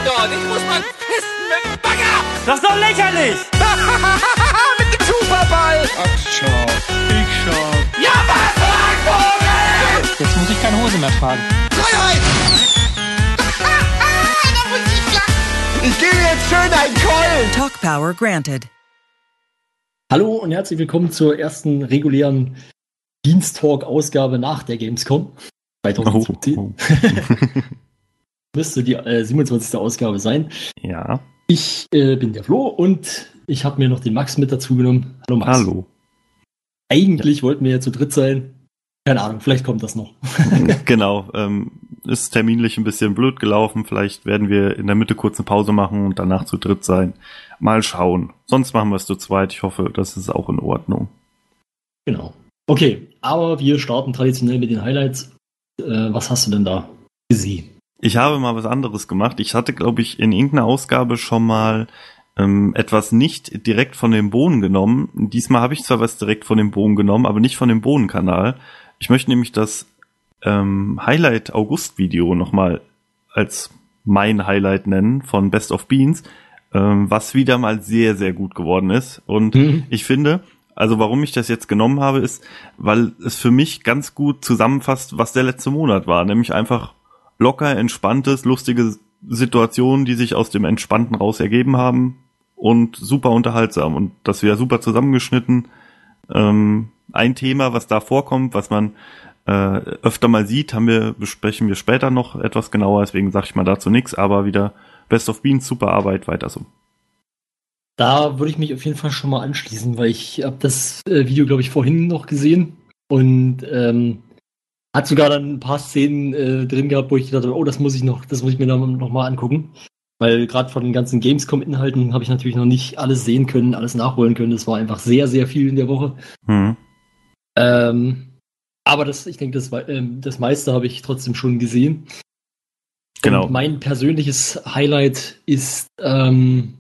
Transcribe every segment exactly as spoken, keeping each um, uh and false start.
dort. Ich muss mal pissen mit dem Bagger. Das ist doch lächerlich. Mit dem Superball. Ach, schau. Ich schau. Ja, was, Vogel? Jetzt muss ich keine Hose mehr tragen. Freiheit. Ich gebe jetzt schön einen Keulen. Talk Power granted. Hallo und herzlich willkommen zur ersten regulären Diensttalk-Ausgabe nach der Gamescom zwanzig siebzehn. Oh, oh. Müsste die äh, siebenundzwanzigste Ausgabe sein. Ja. Ich äh, bin der Flo und ich habe mir noch den Max mit dazu genommen. Hallo Max. Hallo. Eigentlich ja. wollten wir ja zu dritt sein. Keine Ahnung, vielleicht kommt das noch. Genau. Ähm, ist terminlich ein bisschen blöd gelaufen. Vielleicht werden wir in der Mitte kurz eine Pause machen und danach zu dritt sein. Mal schauen. Sonst machen wir es zu zweit. Ich hoffe, das ist auch in Ordnung. Genau. Okay, aber wir starten traditionell mit den Highlights. Äh, was hast du denn da gesehen? Ich habe mal was anderes gemacht. Ich hatte, glaube ich, in irgendeiner Ausgabe schon mal ähm, etwas nicht direkt von dem Bohnen genommen. Diesmal habe ich zwar was direkt von dem Bohnen genommen, aber nicht von dem Bohnenkanal. Ich möchte nämlich das ähm, Highlight-August-Video nochmal als mein Highlight nennen von Best of Beans, ähm, was wieder mal sehr, sehr gut geworden ist. Und mhm. ich finde, also warum ich das jetzt genommen habe, ist, weil es für mich ganz gut zusammenfasst, was der letzte Monat war. Nämlich einfach locker, entspanntes, lustige Situationen, die sich aus dem Entspannten raus ergeben haben und super unterhaltsam und das wieder super zusammengeschnitten. Ähm, ein Thema, was da vorkommt, was man äh, öfter mal sieht, haben wir, besprechen wir später noch etwas genauer, deswegen sage ich mal dazu nichts, aber wieder Best of Beans, super Arbeit, weiter so. Da würde ich mich auf jeden Fall schon mal anschließen, weil ich habe das äh, Video, glaube ich, vorhin noch gesehen und ähm, hat sogar dann ein paar Szenen äh, drin gehabt, wo ich dachte, oh, das muss ich noch, das muss ich mir noch, noch mal angucken. Weil gerade von den ganzen Gamescom-Inhalten habe ich natürlich noch nicht alles sehen können, alles nachholen können. Das war einfach sehr, sehr viel in der Woche. Mhm. Ähm, aber das, ich denke, das, äh, das meiste habe ich trotzdem schon gesehen. Genau. Und mein persönliches Highlight ist, ähm,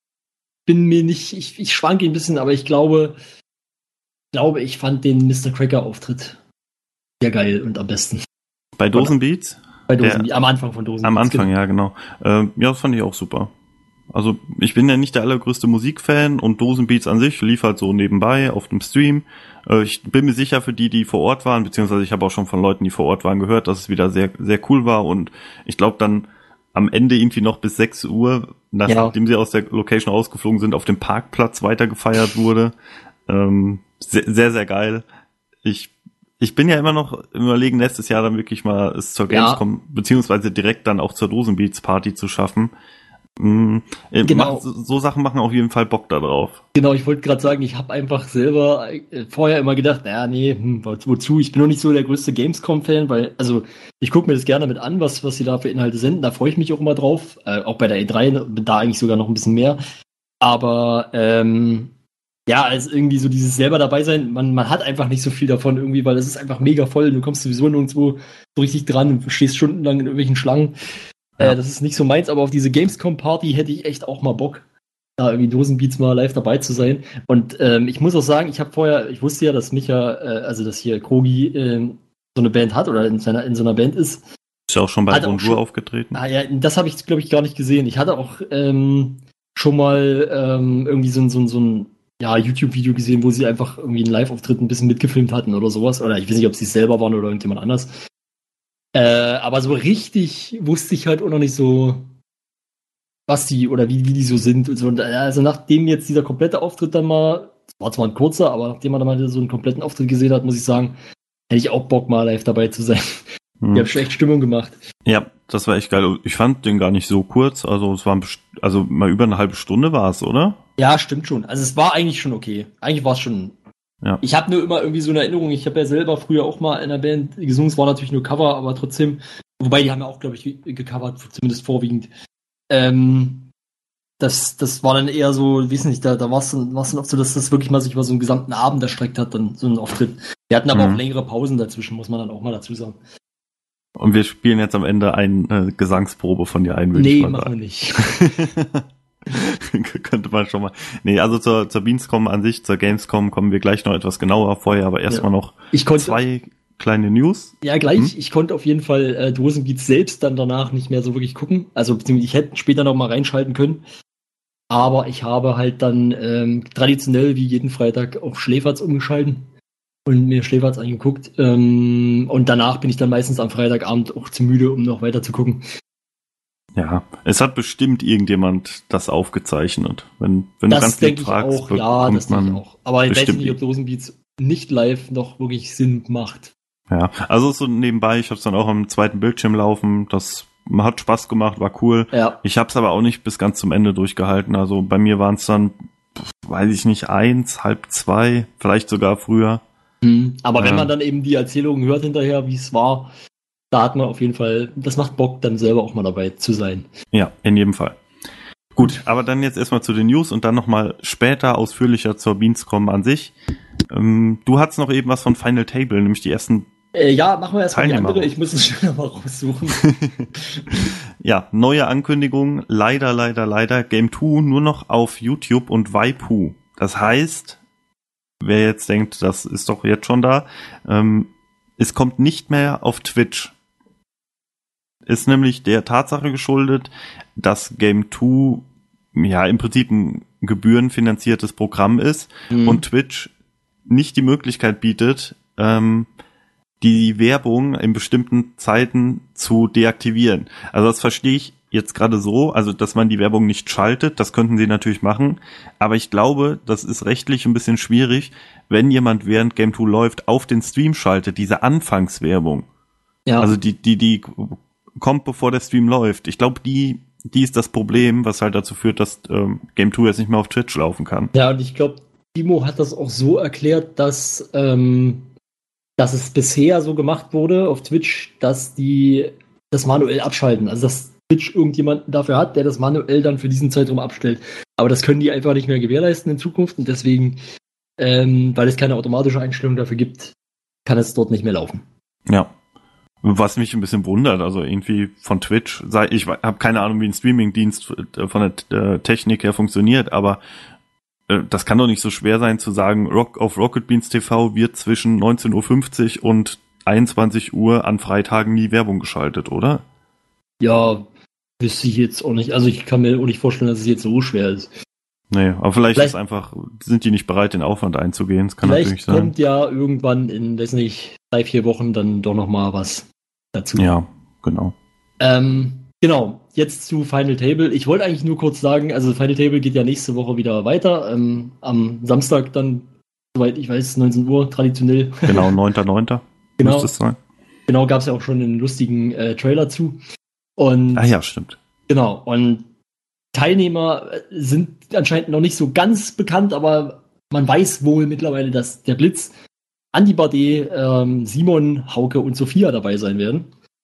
bin mir nicht, ich, ich schwanke ein bisschen, aber ich glaube, glaube, ich fand den Mister Cracker-Auftritt sehr geil und am besten. Bei Dosenbeats? Bei Dosenbeats, am Anfang von Dosenbeats. Am Anfang, genau. ja, genau. Ähm, ja, das fand ich auch super. Also, ich bin ja nicht der allergrößte Musikfan und Dosenbeats an sich lief halt so nebenbei auf dem Stream. Äh, ich bin mir sicher, für die, die vor Ort waren, beziehungsweise ich habe auch schon von Leuten, die vor Ort waren, gehört, dass es wieder sehr, sehr cool war und ich glaube dann am Ende irgendwie noch bis sechs Uhr, nachdem ja. sie aus der Location rausgeflogen sind, auf dem Parkplatz weitergefeiert wurde. Ähm, sehr, sehr, sehr geil. Ich Ich bin ja immer noch im Überlegen, nächstes Jahr dann wirklich mal es zur Gamescom, ja. beziehungsweise direkt dann auch zur Dosenbeats Party zu schaffen. Mhm. Genau. Macht, so Sachen machen auf jeden Fall Bock da drauf. Genau, ich wollte gerade sagen, ich habe einfach selber äh, vorher immer gedacht, naja, nee, hm, wozu? Ich bin noch nicht so der größte Gamescom-Fan, weil, also, ich gucke mir das gerne mit an, was, was sie da für Inhalte senden. Da freue ich mich auch immer drauf. Äh, auch bei der E drei, da eigentlich sogar noch ein bisschen mehr. Aber, ähm, ja, also irgendwie so dieses selber dabei sein, man, man hat einfach nicht so viel davon irgendwie, weil es ist einfach mega voll. Du kommst sowieso nirgendwo so richtig dran und stehst stundenlang in irgendwelchen Schlangen. Ja. Äh, das ist nicht so meins, aber auf diese Gamescom-Party hätte ich echt auch mal Bock, da irgendwie Dosenbeats mal live dabei zu sein. Und ähm, ich muss auch sagen, ich habe vorher, ich wusste ja, dass Micha, äh, also dass hier Krogi äh, so eine Band hat oder in, seiner, in so einer Band ist. Ist ja auch schon bei Bonjour aufgetreten. Ah ja, das habe ich, glaube ich, gar nicht gesehen. Ich hatte auch ähm, schon mal ähm, irgendwie so, so, so ein ja, YouTube-Video gesehen, wo sie einfach irgendwie einen Live-Auftritt ein bisschen mitgefilmt hatten oder sowas. Oder ich weiß nicht, ob sie es selber waren oder irgendjemand anders. Äh, aber so richtig wusste ich halt auch noch nicht so, was die oder wie, wie die so sind. Und so. Also nachdem jetzt dieser komplette Auftritt dann mal, war zwar ein kurzer, aber nachdem man dann mal so einen kompletten Auftritt gesehen hat, muss ich sagen, hätte ich auch Bock, mal live dabei zu sein. Hm. Die haben schon echt Stimmung gemacht. Ja, das war echt geil. Ich fand den gar nicht so kurz. Also es war also mal über eine halbe Stunde war es, oder? Ja, stimmt schon. Also es war eigentlich schon okay. Eigentlich war es schon. Ja. Ich habe nur immer irgendwie so eine Erinnerung. Ich habe ja selber früher auch mal in einer Band gesungen. Es war natürlich nur Cover, aber trotzdem. Wobei die haben ja auch, glaube ich, gecovert, zumindest vorwiegend. Ähm, das, das war dann eher so, weiß nicht, da, da war es dann, war's dann oft so, dass das wirklich mal sich über so einen gesamten Abend erstreckt hat, dann so ein Auftritt. Wir hatten aber mhm. auch längere Pausen dazwischen, muss man dann auch mal dazu sagen. Und wir spielen jetzt am Ende eine Gesangsprobe von dir ein, würde nee, ich mal machen sagen. wir nicht. Könnte man schon mal. Nee, also zur, zur Beanscom an sich, zur Gamescom kommen wir gleich noch etwas genauer vorher, aber erstmal ja. noch ich konnte, zwei kleine News. Ja, gleich. Hm? Ich konnte auf jeden Fall äh, Dosenbeats selbst dann danach nicht mehr so wirklich gucken. Also ich hätte später noch mal reinschalten können. Aber ich habe halt dann ähm, traditionell wie jeden Freitag auf Schläferz umgeschalten und mir Schläferz angeguckt. Ähm, und danach bin ich dann meistens am Freitagabend auch zu müde, um noch weiter zu gucken. Ja, es hat bestimmt irgendjemand das aufgezeichnet. Wenn, wenn das du ganz denke lieb fragst, ich auch, ja, das denke ich auch. Aber ich weiß nicht, ob Dosenbeats nicht live noch wirklich Sinn macht. Ja, also so nebenbei, ich habe es dann auch am zweiten Bildschirm laufen, das hat Spaß gemacht, war cool. Ja. Ich habe es aber auch nicht bis ganz zum Ende durchgehalten. Also bei mir waren es dann, weiß ich nicht, eins, halb zwei, vielleicht sogar früher. Mhm. Aber wenn ja. man dann eben die Erzählungen hört hinterher, wie es war, da hat man auf jeden Fall, das macht Bock, dann selber auch mal dabei zu sein. Ja, in jedem Fall. Gut, aber dann jetzt erstmal zu den News und dann nochmal später ausführlicher zur Beanscom an sich. Ähm, du hattest noch eben was von Final Table, nämlich die ersten Äh, ja, machen wir erstmal die Teilnehmer andere. raus. Ich muss es schnell mal raussuchen. Ja, neue Ankündigung. Leider, leider, leider. Game zwei nur noch auf YouTube und Waipu. Das heißt, wer jetzt denkt, das ist doch jetzt schon da, ähm, es kommt nicht mehr auf Twitch. Ist nämlich der Tatsache geschuldet, dass Game zwei ja im Prinzip ein gebührenfinanziertes Programm ist Mhm. und Twitch nicht die Möglichkeit bietet, ähm, die Werbung in bestimmten Zeiten zu deaktivieren. Also das verstehe ich jetzt gerade so, also dass man die Werbung nicht schaltet, das könnten sie natürlich machen, aber ich glaube, das ist rechtlich ein bisschen schwierig, wenn jemand während Game zwei läuft, auf den Stream schaltet, diese Anfangswerbung. Ja. Also die, die, die kommt, bevor der Stream läuft. Ich glaube, die, die ist das Problem, was halt dazu führt, dass ähm, Game zwei jetzt nicht mehr auf Twitch laufen kann. Ja, und ich glaube, Timo hat das auch so erklärt, dass, ähm, dass es bisher so gemacht wurde auf Twitch, dass die das manuell abschalten. Also dass Twitch irgendjemanden dafür hat, der das manuell dann für diesen Zeitraum abstellt. Aber das können die einfach nicht mehr gewährleisten in Zukunft und deswegen, ähm, weil es keine automatische Einstellung dafür gibt, kann es dort nicht mehr laufen. Ja. Was mich ein bisschen wundert, also irgendwie von Twitch, sei, ich habe keine Ahnung, wie ein Streamingdienst von der Technik her funktioniert, aber äh, das kann doch nicht so schwer sein zu sagen, Rock auf Rocket Beans T V wird zwischen neunzehn Uhr fünfzig und einundzwanzig Uhr an Freitagen nie Werbung geschaltet, oder? Ja, wüsste ich jetzt auch nicht. Also ich kann mir auch nicht vorstellen, dass es jetzt so schwer ist. Nee, aber vielleicht, Vielleicht- ist einfach, sind die nicht bereit, den Aufwand einzugehen, das kann Vielleicht natürlich sein. kommt ja irgendwann in, weiß nicht, drei, vier Wochen dann doch noch mal was dazu. Ja, genau. Ähm, genau, jetzt zu Final Table. Ich wollte eigentlich nur kurz sagen, also Final Table geht ja nächste Woche wieder weiter. Ähm, am Samstag dann, soweit ich weiß, neunzehn Uhr traditionell. Genau, neunter neunter Genau. müsste es sein. Genau, gab es ja auch schon einen lustigen äh, Trailer zu. Und Ah ja, stimmt. genau, und Teilnehmer sind anscheinend noch nicht so ganz bekannt, aber man weiß wohl mittlerweile, dass der Blitz, Andi Bardet, ähm, Simon, Hauke und Sophia dabei sein werden.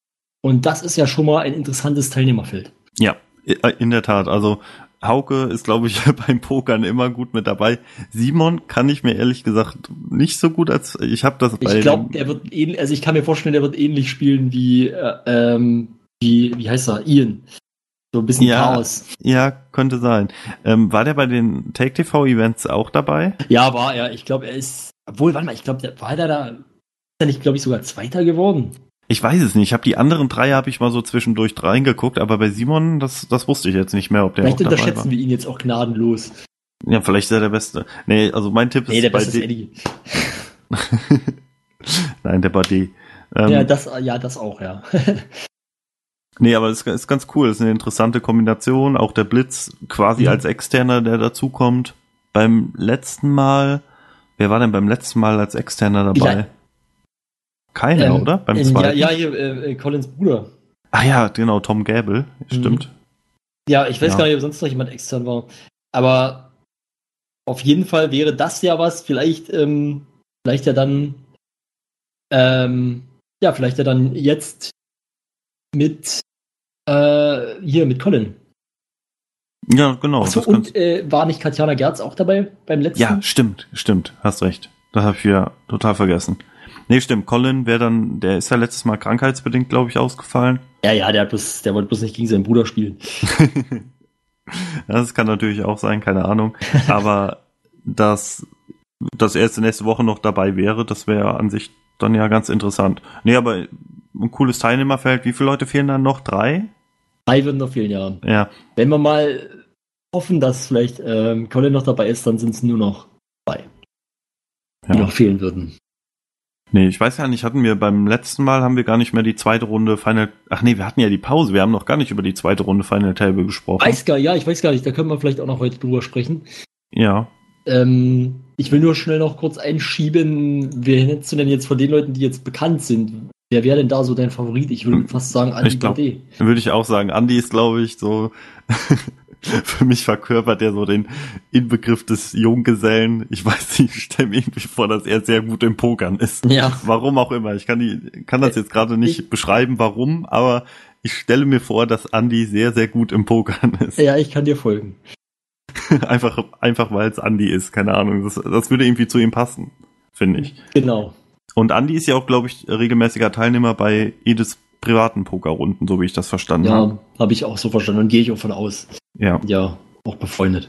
Und das ist ja schon mal ein interessantes Teilnehmerfeld. Ja, in der Tat. Also Hauke ist, glaube ich, beim Pokern immer gut mit dabei. Simon kann ich mir ehrlich gesagt nicht so gut als ich habe das bei Ich glaube, der wird ähnlich, also ich kann mir vorstellen, der wird ähnlich spielen wie, äh, ähm, wie, wie heißt er, Ian. So ein bisschen Ja. Chaos. Ja, könnte sein. Ähm, war der bei den Take T V Events auch dabei? Ja, war er. Ich glaube, er ist, obwohl, warte mal, ich glaube, der war der da, ist er nicht, glaube ich, sogar Zweiter geworden? Ich weiß es nicht. Ich habe die anderen drei habe ich mal so zwischendurch reingeguckt, aber bei Simon, das das wusste ich jetzt nicht mehr, ob der Vielleicht auch dabei unterschätzen war. wir ihn jetzt auch gnadenlos. Ja, vielleicht ist er der Beste. Nee, also mein Tipp ist Nee, der bei Beste ist D- Eddie. Nein, der Bardet. Ähm, Ja, das, ja, das auch, ja. Nee, aber es ist, ist ganz cool. Es ist eine interessante Kombination. Auch der Blitz quasi Mhm. als Externer, der dazukommt. Beim letzten Mal, wer war denn beim letzten Mal als Externer dabei? Ja. Keiner, Ähm, oder? Beim ähm, zweiten? Ja, ja, hier, äh, Collins Bruder. Ah ja, genau, Tom Gable. Stimmt. Ja, ich weiß Ja. gar nicht, ob sonst noch jemand extern war. Aber auf jeden Fall wäre das ja was, vielleicht, ähm, vielleicht ja dann, ähm, ja, vielleicht ja dann jetzt mit, äh, hier, mit Colin. Ja, genau. Achso, das kannst- und äh, war nicht Katjana Gerz auch dabei beim letzten? ja, stimmt, stimmt. Hast recht. Das habe ich ja total vergessen. Nee, stimmt. Colin wäre dann, der ist ja letztes Mal krankheitsbedingt, glaube ich, ausgefallen. Ja, ja, der, hat bloß, der wollte bloß nicht gegen seinen Bruder spielen. Das kann natürlich auch sein, keine Ahnung. Aber dass, dass er jetzt nächste Woche noch dabei wäre, das wäre an sich dann ja ganz interessant. Nee, aber ein cooles Teilnehmerfeld. Wie viele Leute fehlen dann noch? Drei? Drei würden noch fehlen, ja. Ja. Wenn wir mal hoffen, dass vielleicht ähm, Colin noch dabei ist, dann sind es nur noch zwei, die Ja. noch fehlen würden. Nee, ich weiß ja nicht, hatten wir beim letzten Mal, haben wir gar nicht mehr die zweite Runde Final, ach nee, wir hatten ja die Pause, wir haben noch gar nicht über die zweite Runde Final Table gesprochen. Weiß gar, ja, ich weiß gar nicht, da können wir vielleicht auch noch heute drüber sprechen. Ja. Ähm, ich will nur schnell noch kurz einschieben, wer nennst du denn jetzt von den Leuten, die jetzt bekannt sind? Wer wäre denn da so dein Favorit? Ich würde fast sagen, Andi Ich glaub- Baudet. Würde ich auch sagen, Andi ist, glaube ich, so, für mich verkörpert er so den Inbegriff des Junggesellen. Ich weiß nicht, ich stelle mir irgendwie vor, dass er sehr gut im Pokern ist. Ja. Warum auch immer. Ich kann, die, kann das jetzt gerade nicht Ich- beschreiben, warum, aber ich stelle mir vor, dass Andi sehr, sehr gut im Pokern ist. Ja, ich kann dir folgen. Einfach, einfach weil es Andi ist, keine Ahnung. Das, das würde irgendwie zu ihm passen, finde ich. Genau. Und Andi ist ja auch, glaube ich, regelmäßiger Teilnehmer bei Ediths privaten Pokerrunden, so wie ich das verstanden habe. Ja, habe ich auch so verstanden und gehe ich auch von aus. Ja. Ja, auch befreundet.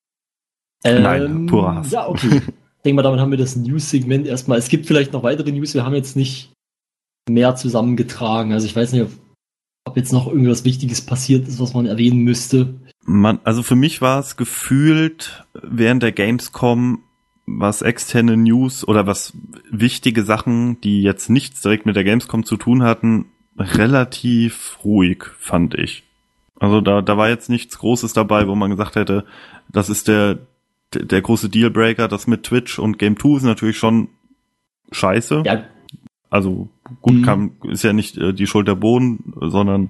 Nein, purer Hass. Ja, okay. Ich denke mal, damit haben wir das News-Segment erstmal. Es gibt vielleicht noch weitere News. Wir haben jetzt nicht mehr zusammengetragen. Also ich weiß nicht, ob, ob jetzt noch irgendwas Wichtiges passiert ist, was man erwähnen müsste. Man, also für mich war es gefühlt während der Gamescom, was externe News oder was wichtige Sachen, die jetzt nichts direkt mit der Gamescom zu tun hatten, relativ ruhig, fand ich. Also da, da war jetzt nichts Großes dabei, wo man gesagt hätte, das ist der, der, der große Dealbreaker. Das mit Twitch und Game zwei ist natürlich schon scheiße. Ja, Also gut, Mhm. kam, ist ja nicht äh, die Schuld der Bohnen, sondern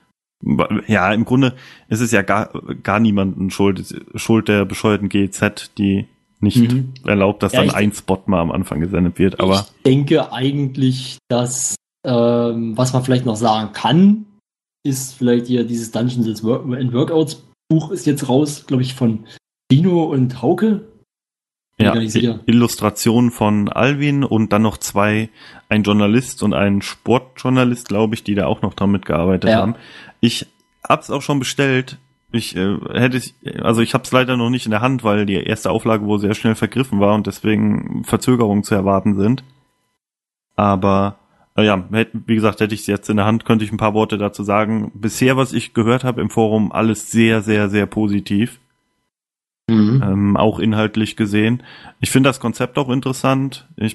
ja, im Grunde ist es ja gar, gar niemanden Schuld, Schuld der bescheuerten G E Z, die nicht Mhm. erlaubt, dass Ja, dann ich- ein Spot mal am Anfang gesendet wird. Aber ich denke eigentlich, dass ähm, was man vielleicht noch sagen kann, ist vielleicht hier dieses Dungeons and Workouts Buch ist jetzt raus, glaube ich, von Dino und Hauke. Bin ja, gar nicht sicher. Illustrationen von Alvin und dann noch zwei, ein Journalist und ein Sportjournalist, glaube ich, die da auch noch dran mitgearbeitet Ja. haben. Ich hab's auch schon bestellt. Ich äh, hätte es, also ich hab's leider noch nicht in der Hand, weil die erste Auflage wohl sehr schnell vergriffen war und deswegen Verzögerungen zu erwarten sind. Aber äh, ja, hätt, wie gesagt, hätte ich es jetzt in der Hand, könnte ich ein paar Worte dazu sagen. Bisher, was ich gehört habe im Forum, alles sehr, sehr, sehr positiv. Mhm. Ähm, auch inhaltlich gesehen. Ich finde das Konzept auch interessant. Ich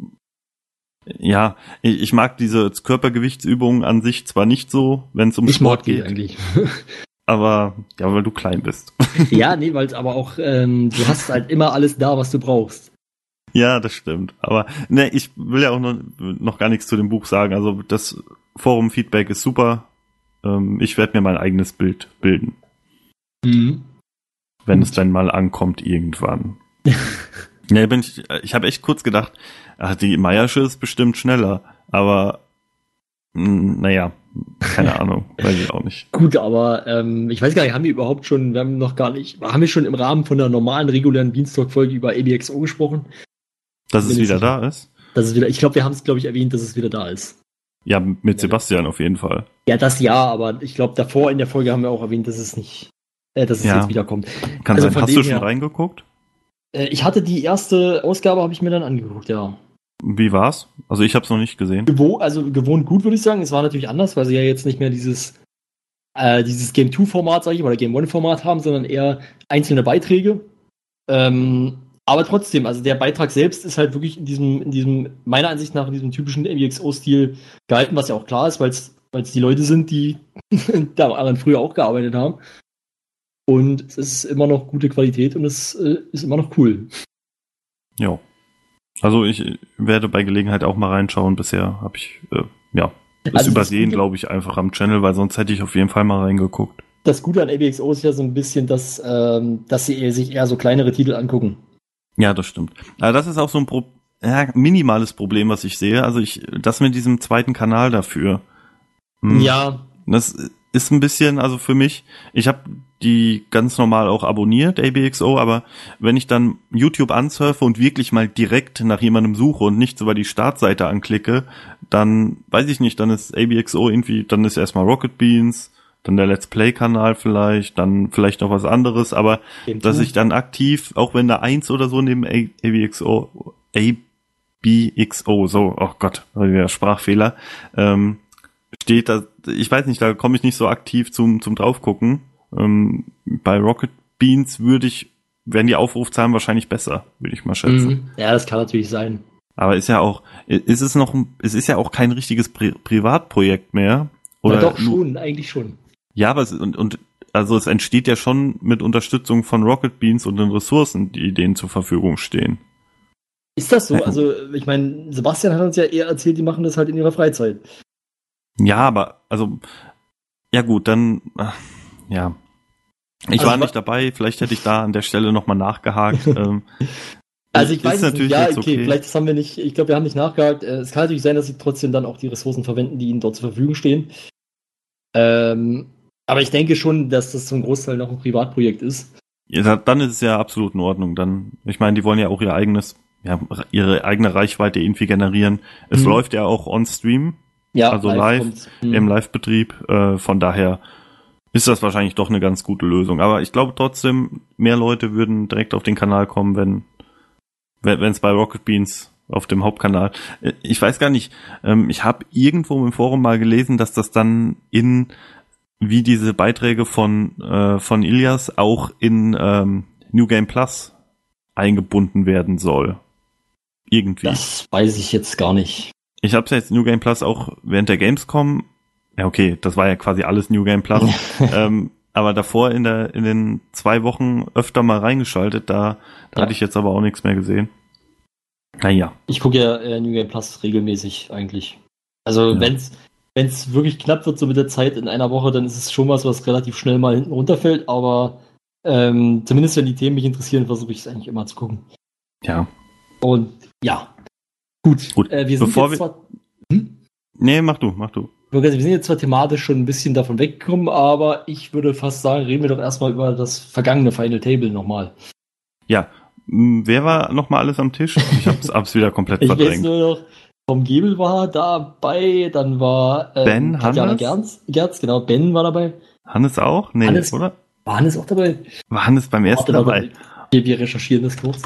ja, ich, ich mag diese Körpergewichtsübungen an sich zwar nicht so, wenn es um Ich mag Sport die geht, eigentlich. aber ja, weil du klein bist. Ja, nee, weil es aber auch, ähm, du hast halt immer alles da, was du brauchst. Ja, das stimmt. Aber ne, ich will ja auch noch, noch gar nichts zu dem Buch sagen. Also das Forum-Feedback ist super. Ähm, ich werde mir mein eigenes Bild bilden, Mhm. wenn Gut. es dann mal ankommt irgendwann. Ne, bin ich, ich habe echt kurz gedacht, ach, die Meiersche ist bestimmt schneller, aber mh, naja, keine Ahnung, weiß ich auch nicht. Gut, aber ähm, ich weiß gar nicht, haben wir überhaupt schon, wir haben noch gar nicht, haben wir schon im Rahmen von der normalen, regulären Dienstag-Folge über A B X O gesprochen? Dass es Bin ich wieder sicher. da ist? Das ist wieder, ich glaube, wir haben es, glaube ich, erwähnt, dass es wieder da ist. Ja, mit Sebastian auf jeden Fall. Ja, das ja, aber ich glaube, davor in der Folge haben wir auch erwähnt, dass es nicht, äh, dass es Ja. jetzt wiederkommt. Kann Also sein, von hast dem du schon her- reingeguckt? Äh, ich hatte die erste Ausgabe, habe ich mir dann angeguckt, ja. Wie war's? Also ich habe es noch nicht gesehen. Gewo also gewohnt gut, würde ich sagen. Es war natürlich anders, weil sie ja jetzt nicht mehr dieses, äh, dieses Game zwei Format, sage ich, oder Game eins Format haben, sondern eher einzelne Beiträge. Ähm, aber trotzdem, also der Beitrag selbst ist halt wirklich in diesem, in diesem, meiner Ansicht nach, in diesem typischen A B X O-Stil gehalten, was ja auch klar ist, weil es die Leute sind, die daran früher auch gearbeitet haben. Und es ist immer noch gute Qualität und es äh, ist immer noch cool. Ja. Also ich werde bei Gelegenheit auch mal reinschauen. Bisher habe ich, äh, ja, das Also das übersehen, Gute- glaube ich, einfach am Channel, weil sonst hätte ich auf jeden Fall mal reingeguckt. Das Gute an A B X O ist ja so ein bisschen, dass, ähm, dass sie sich eher so kleinere Titel angucken. Ja, das stimmt. Aber das ist auch so ein Pro ja, minimales Problem, was ich sehe. Also ich, das mit diesem zweiten Kanal dafür. Hm, Ja, Das ist ein bisschen, also für mich, ich habe die ganz normal auch abonniert, A B X O, aber wenn ich dann YouTube ansurfe und wirklich mal direkt nach jemandem suche und nicht über die Startseite anklicke, dann weiß ich nicht, dann ist A B X O irgendwie, dann ist erstmal Rocket Beans, dann der Let's Play-Kanal vielleicht, dann vielleicht noch was anderes, aber Game dass zwei. ich dann aktiv, auch wenn da eins oder so neben A B X O, A B X O, so, oh Gott, wieder Sprachfehler, ähm, steht da, ich weiß nicht, da komme ich nicht so aktiv zum, zum draufgucken. Ähm, bei Rocket Beans würde ich, wären die Aufrufzahlen wahrscheinlich besser, würde ich mal schätzen. Mhm. Ja, das kann natürlich sein. Aber ist ja auch, ist es noch, es ist ja auch kein richtiges Pri- Privatprojekt mehr. Oder ja, doch nur, schon, eigentlich schon. ja, aber es, und, und, also es entsteht ja schon mit Unterstützung von Rocket Beans und den Ressourcen, die denen zur Verfügung stehen. Ist das so? Also, ich meine, Sebastian hat uns ja eher erzählt, die machen das halt in ihrer Freizeit. Ja, aber, also, ja gut, dann, ach, ja. Ich Also war wa- nicht dabei, vielleicht hätte ich da an der Stelle nochmal nachgehakt. ähm, Also ich ist weiß es nicht. natürlich Ja, jetzt okay, okay. vielleicht das haben wir nicht, ich glaube, wir haben nicht nachgehakt. Äh, Es kann natürlich sein, dass sie trotzdem dann auch die Ressourcen verwenden, die ihnen dort zur Verfügung stehen. Ähm, aber ich denke schon, dass das zum Großteil noch ein Privatprojekt ist. Ja, da- dann ist es ja absolut in Ordnung. Dann, ich meine, die wollen ja auch ihr eigenes, ja, ihre eigene Reichweite irgendwie generieren. Es Mhm. läuft ja auch on Stream, Ja, also live, kommt's. Mhm. im Live-Betrieb. Äh, von daher ist das wahrscheinlich doch eine ganz gute Lösung. Aber ich glaube trotzdem, mehr Leute würden direkt auf den Kanal kommen, wenn wenn es bei Rocket Beans auf dem Hauptkanal. Äh, Ich weiß gar nicht, ähm, ich habe irgendwo im Forum mal gelesen, dass das dann in, wie diese Beiträge von äh, von Ilias auch in ähm, New Game Plus eingebunden werden soll. Irgendwie. Das weiß ich jetzt gar nicht. Ich habe jetzt New Game Plus auch während der Gamescom, ja okay, das war ja quasi alles New Game Plus, ähm, aber davor in der in den zwei Wochen öfter mal reingeschaltet, da, da Ja. hatte ich jetzt aber auch nichts mehr gesehen. Naja. Ich gucke ja äh, New Game Plus regelmäßig eigentlich. Also Ja. wenn's wenn's wirklich knapp wird so mit der Zeit in einer Woche, dann ist es schon was, was relativ schnell mal hinten runterfällt, aber ähm, zumindest wenn die Themen mich interessieren, versuche ich es eigentlich immer zu gucken. Ja. Und ja, gut. Gut, Äh, wir sind bevor jetzt wir- zwar, hm? Nee, mach du, mach du. wir sind jetzt zwar thematisch schon ein bisschen davon weggekommen, aber ich würde fast sagen, reden wir doch erstmal über das vergangene Final Table nochmal. Ja. M, Wer war noch mal alles am Tisch? Ich hab's, hab's wieder komplett Ich weiß verdrängt. nur noch, Tom Gebel war dabei, dann war ähm, Ben, Tatjana Hannes? Gerz, Gerz, genau, Ben war dabei. Hannes auch? Nee, Hannes- oder? War Hannes auch dabei? War Hannes beim ersten Warte, dabei? warte, Wir, wir recherchieren das kurz.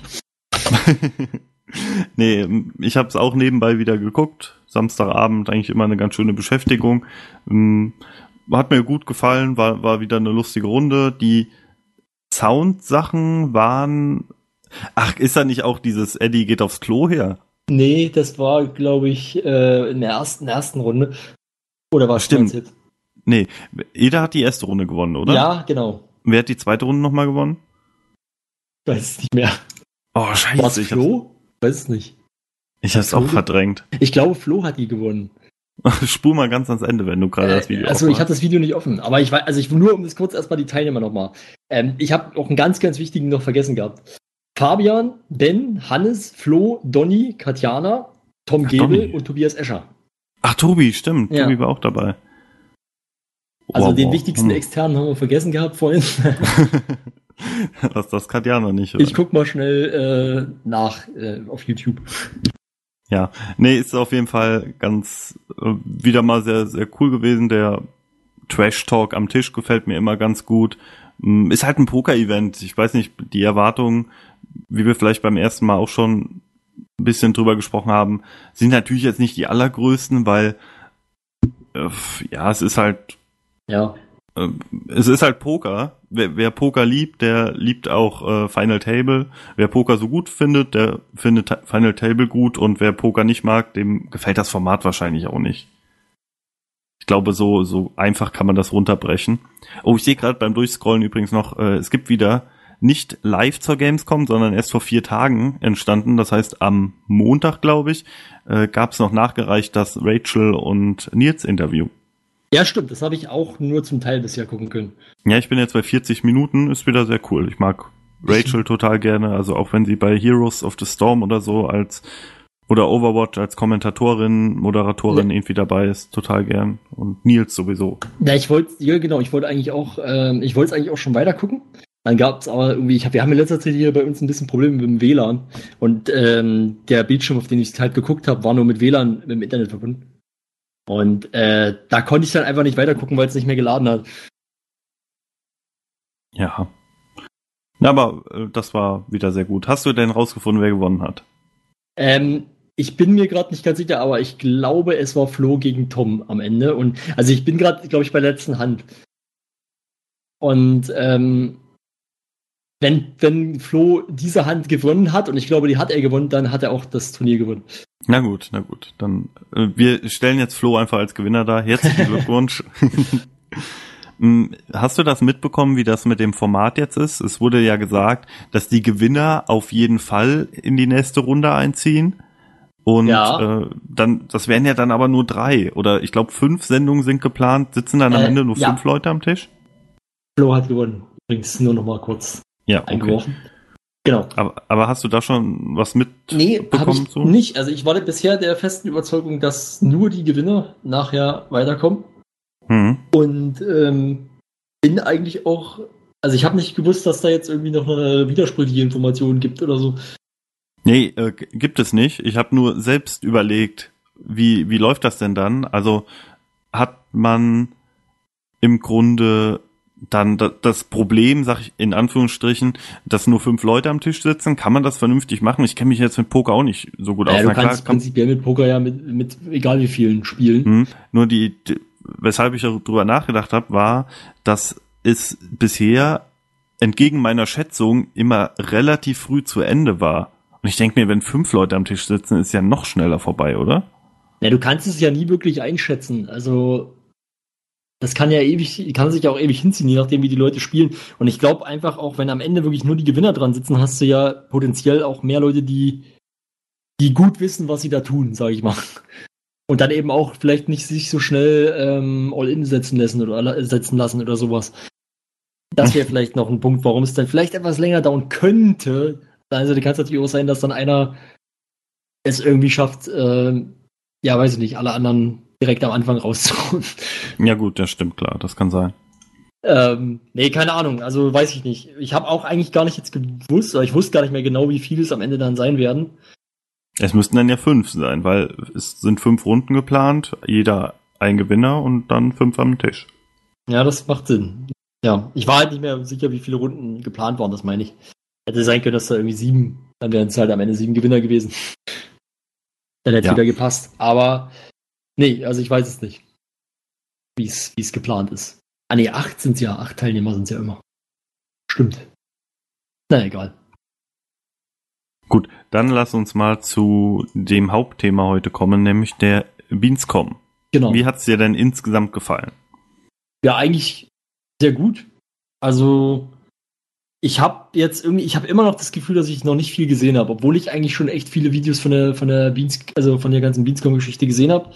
Nee, ich habe es auch nebenbei wieder geguckt. Samstagabend eigentlich immer eine ganz schöne Beschäftigung. Ähm, Hat mir gut gefallen, war, war wieder eine lustige Runde. Die Sound-Sachen waren... Ach, ist da nicht auch dieses Eddie geht aufs Klo her? Nee, das war, glaube ich, äh, in der ersten, ersten Runde. Oder war es Stimmt. neunzehn? Nee, Eda hat die erste Runde gewonnen, oder? Ja, genau. Wer hat die zweite Runde nochmal gewonnen? Ich weiß es nicht mehr. Oh, War es scheiße. Ich hab's, Flo? Weiß es nicht. ich hab's auch Flo? verdrängt. Ich glaube, Flo hat die gewonnen. Spul mal ganz ans Ende, wenn du gerade das Video also ich aufmachst. habe das Video nicht offen, aber ich weiß, also ich nur um das kurz erstmal die Teilnehmer nochmal. Ähm, ich habe auch einen ganz, ganz wichtigen noch vergessen gehabt. Fabian, Ben, Hannes, Flo, Donny, Katjana, Tom Ach, Gebel Donny. und Tobias Escher. Ach, Tobi, stimmt. Ja. Tobi war auch dabei. Also Wow, den wow. wichtigsten Hm. Externen haben wir vergessen gehabt vorhin. das, das kann ja noch nicht. Oder? Ich guck mal schnell äh, nach äh, auf YouTube. Ja, nee, ist auf jeden Fall ganz äh, wieder mal sehr, sehr cool gewesen. Der Trash-Talk am Tisch gefällt mir immer ganz gut. Mm, Ist halt ein Poker-Event. Ich weiß nicht, die Erwartungen, wie wir vielleicht beim ersten Mal auch schon ein bisschen drüber gesprochen haben, sind natürlich jetzt nicht die allergrößten, weil äh, ja, es ist halt Ja. äh, es ist halt Poker. Wer, wer Poker liebt, der liebt auch äh, Final Table. Wer Poker so gut findet, der findet Ta- Final Table gut, und wer Poker nicht mag, dem gefällt das Format wahrscheinlich auch nicht. Ich glaube, so so einfach kann man das runterbrechen. Oh, ich sehe gerade beim Durchscrollen übrigens noch, äh, es gibt wieder nicht live zur Gamescom, sondern erst vor vier Tagen entstanden. Das heißt, am Montag, glaube ich, äh, gab es noch nachgereicht das Rachel und Nils Interview. Ja, stimmt. Das habe ich auch nur zum Teil bisher gucken können. Ja, ich bin jetzt bei vierzig Minuten, ist wieder sehr cool. Ich mag Rachel total gerne, also auch wenn sie bei Heroes of the Storm oder so als oder Overwatch als Kommentatorin, Moderatorin Ja. irgendwie dabei ist, total gern. Und Nils sowieso. Ja, ich wollte, ja genau, ich wollte eigentlich auch, ähm, ich wollte es eigentlich auch schon weiter gucken. Dann gab es aber irgendwie, ich hab, wir haben in letzter Zeit hier bei uns ein bisschen Probleme mit dem W L A N. Und ähm, der Bildschirm, auf den ich halt geguckt habe, war nur mit W L A N im Internet verbunden. Und äh, da konnte ich dann einfach nicht weiter gucken, weil es nicht mehr geladen hat. Ja. Na, aber äh, das war wieder sehr gut. Hast du denn rausgefunden, wer gewonnen hat? Ähm, ich bin mir gerade nicht ganz sicher, aber ich glaube, es war Flo gegen Tom am Ende. Und also ich bin gerade, glaube ich, bei der letzten Hand. Und ähm, wenn, wenn Flo diese Hand gewonnen hat, und ich glaube, die hat er gewonnen, dann hat er auch das Turnier gewonnen. Na gut, na gut. Dann äh, wir stellen jetzt Flo einfach als Gewinner dar. Herzlichen Glückwunsch. Hast du das mitbekommen, wie das mit dem Format jetzt ist? Es wurde ja gesagt, dass die Gewinner auf jeden Fall in die nächste Runde einziehen. Und ja. äh, dann, das wären ja dann aber nur drei. Oder ich glaube, fünf Sendungen sind geplant. Sitzen dann am äh, Ende nur ja. fünf Leute am Tisch? Flo hat gewonnen. Übrigens nur noch mal kurz ja, okay. eingeworfen. Genau. Aber, aber hast du da schon was mitbekommen? Nee, habe ich so? nicht. Also ich war bisher der festen Überzeugung, dass nur die Gewinner nachher weiterkommen. Mhm. Und ähm, bin eigentlich auch, also ich habe nicht gewusst, dass da jetzt irgendwie noch eine widersprüchliche Information gibt oder so. Nee, äh, gibt es nicht. Ich habe nur selbst überlegt, wie wie läuft das denn dann? Also hat man im Grunde dann das Problem, sag ich in Anführungsstrichen, dass nur fünf Leute am Tisch sitzen? Kann man das vernünftig machen? Ich kenne mich jetzt mit Poker auch nicht so gut aus. Ja, du kannst klar, prinzipiell mit Poker ja mit, mit egal wie vielen spielen. Mh, nur die, die, weshalb ich darüber nachgedacht habe, war, dass es bisher entgegen meiner Schätzung immer relativ früh zu Ende war. Und ich denke mir, wenn fünf Leute am Tisch sitzen, ist ja noch schneller vorbei, oder? Ja, du kannst es ja nie wirklich einschätzen. Also das kann ja ewig, kann sich ja auch ewig hinziehen, je nachdem, wie die Leute spielen. Und ich glaube einfach auch, wenn am Ende wirklich nur die Gewinner dran sitzen, hast du ja potenziell auch mehr Leute, die, die gut wissen, was sie da tun, sage ich mal. Und dann eben auch vielleicht nicht sich so schnell ähm, All-In setzen lassen oder setzen lassen oder sowas. Das wäre vielleicht noch ein Punkt, warum es dann vielleicht etwas länger dauern könnte. Also da kann es natürlich auch sein, dass dann einer es irgendwie schafft, äh, ja, weiß ich nicht, alle anderen direkt am Anfang rauszuholen. Ja gut, das stimmt, klar, das kann sein. Ähm, nee, keine Ahnung, also weiß ich nicht. Ich habe auch eigentlich gar nicht jetzt gewusst, oder ich wusste gar nicht mehr genau, wie viele es am Ende dann sein werden. Es müssten dann ja fünf sein, weil es sind fünf Runden geplant, jeder ein Gewinner und dann fünf am Tisch. Ja, das macht Sinn. Ja, ich war halt nicht mehr sicher, wie viele Runden geplant waren, das meine ich. Hätte sein können, dass da irgendwie sieben, dann wären es halt am Ende sieben Gewinner gewesen. Dann hätte es ja wieder gepasst. Aber nee, also ich weiß es nicht, wie es wie es geplant ist. Ah nee, acht sind es ja, acht Teilnehmer sind es ja immer. Stimmt. Na egal. Gut, dann lass uns mal zu dem Hauptthema heute kommen, nämlich der Beanscom. Genau. Wie hat es dir denn insgesamt gefallen? Ja, eigentlich sehr gut. Also ich habe jetzt irgendwie, ich habe immer noch das Gefühl, dass ich noch nicht viel gesehen habe, obwohl ich eigentlich schon echt viele Videos von der von der Beans, also von der ganzen Beanscom-Geschichte gesehen habe.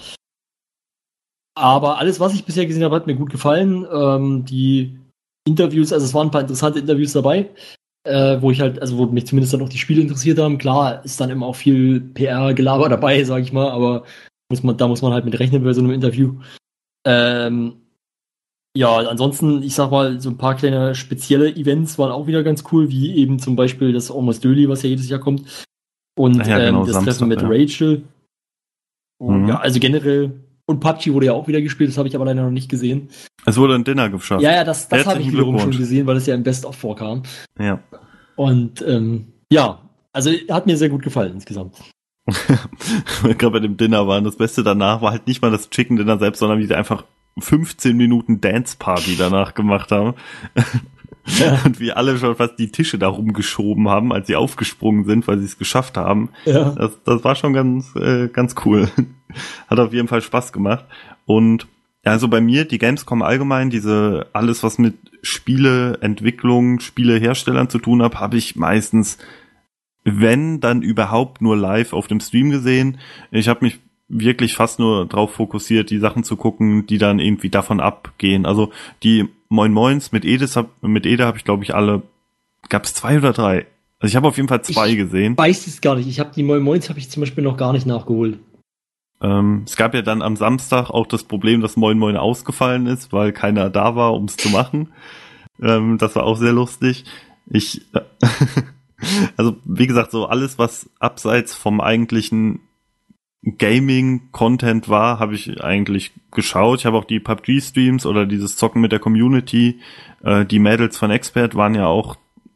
Aber alles, was ich bisher gesehen habe, hat mir gut gefallen. Ähm, die Interviews, also es waren ein paar interessante Interviews dabei, äh, wo ich halt, also wo mich zumindest dann auch die Spiele interessiert haben. Klar, ist dann immer auch viel P R-Gelaber dabei, sag ich mal, aber muss man, da muss man halt mit rechnen bei so einem Interview. Ähm, Ja, ansonsten, ich sag mal, so ein paar kleine spezielle Events waren auch wieder ganz cool, wie eben zum Beispiel das Almost Daily, was ja jedes Jahr kommt. Und ja, genau, ähm, das Samstag, Treffen mit ja. Rachel. Und, mhm. Ja, also generell. Und P U B G wurde ja auch wieder gespielt, das habe ich aber leider noch nicht gesehen. Es wurde ein Dinner geschafft. Ja, ja, das, das habe ich wiederum schon gesehen, weil es ja im Best-of vorkam. Ja. Und ähm, ja, also hat mir sehr gut gefallen insgesamt. Gerade bei dem Dinner waren das Beste danach, war halt nicht mal das Chicken Dinner selbst, sondern wie sie einfach fünfzehn Minuten Dance Party danach gemacht haben. Ja. Und wir alle schon fast die Tische da rumgeschoben haben, als sie aufgesprungen sind, weil sie es geschafft haben. Ja. Das, das war schon ganz, äh, ganz cool. Hat auf jeden Fall Spaß gemacht. Und also bei mir, die Gamescom allgemein, diese alles, was mit Spieleentwicklung, Spieleherstellern zu tun hat, habe ich meistens, wenn, dann überhaupt nur live auf dem Stream gesehen. Ich habe mich wirklich fast nur drauf fokussiert, die Sachen zu gucken, die dann irgendwie davon abgehen. Also die Moin Moins mit Edis, mit Ede habe ich, glaube ich, alle, gab es zwei oder drei? Also ich habe auf jeden Fall zwei ich gesehen. Ich weiß es gar nicht. Ich habe die Moin Moins habe ich zum Beispiel noch gar nicht nachgeholt. Ähm, es gab ja dann am Samstag auch das Problem, dass Moin Moin ausgefallen ist, weil keiner da war, um es zu machen. Ähm, das war auch sehr lustig. Ich, äh, also wie gesagt, so alles, was abseits vom eigentlichen Gaming-Content war, habe ich eigentlich geschaut. Ich habe auch die P U B G-Streams oder dieses Zocken mit der Community. Äh, die Mädels von Expert waren ja auch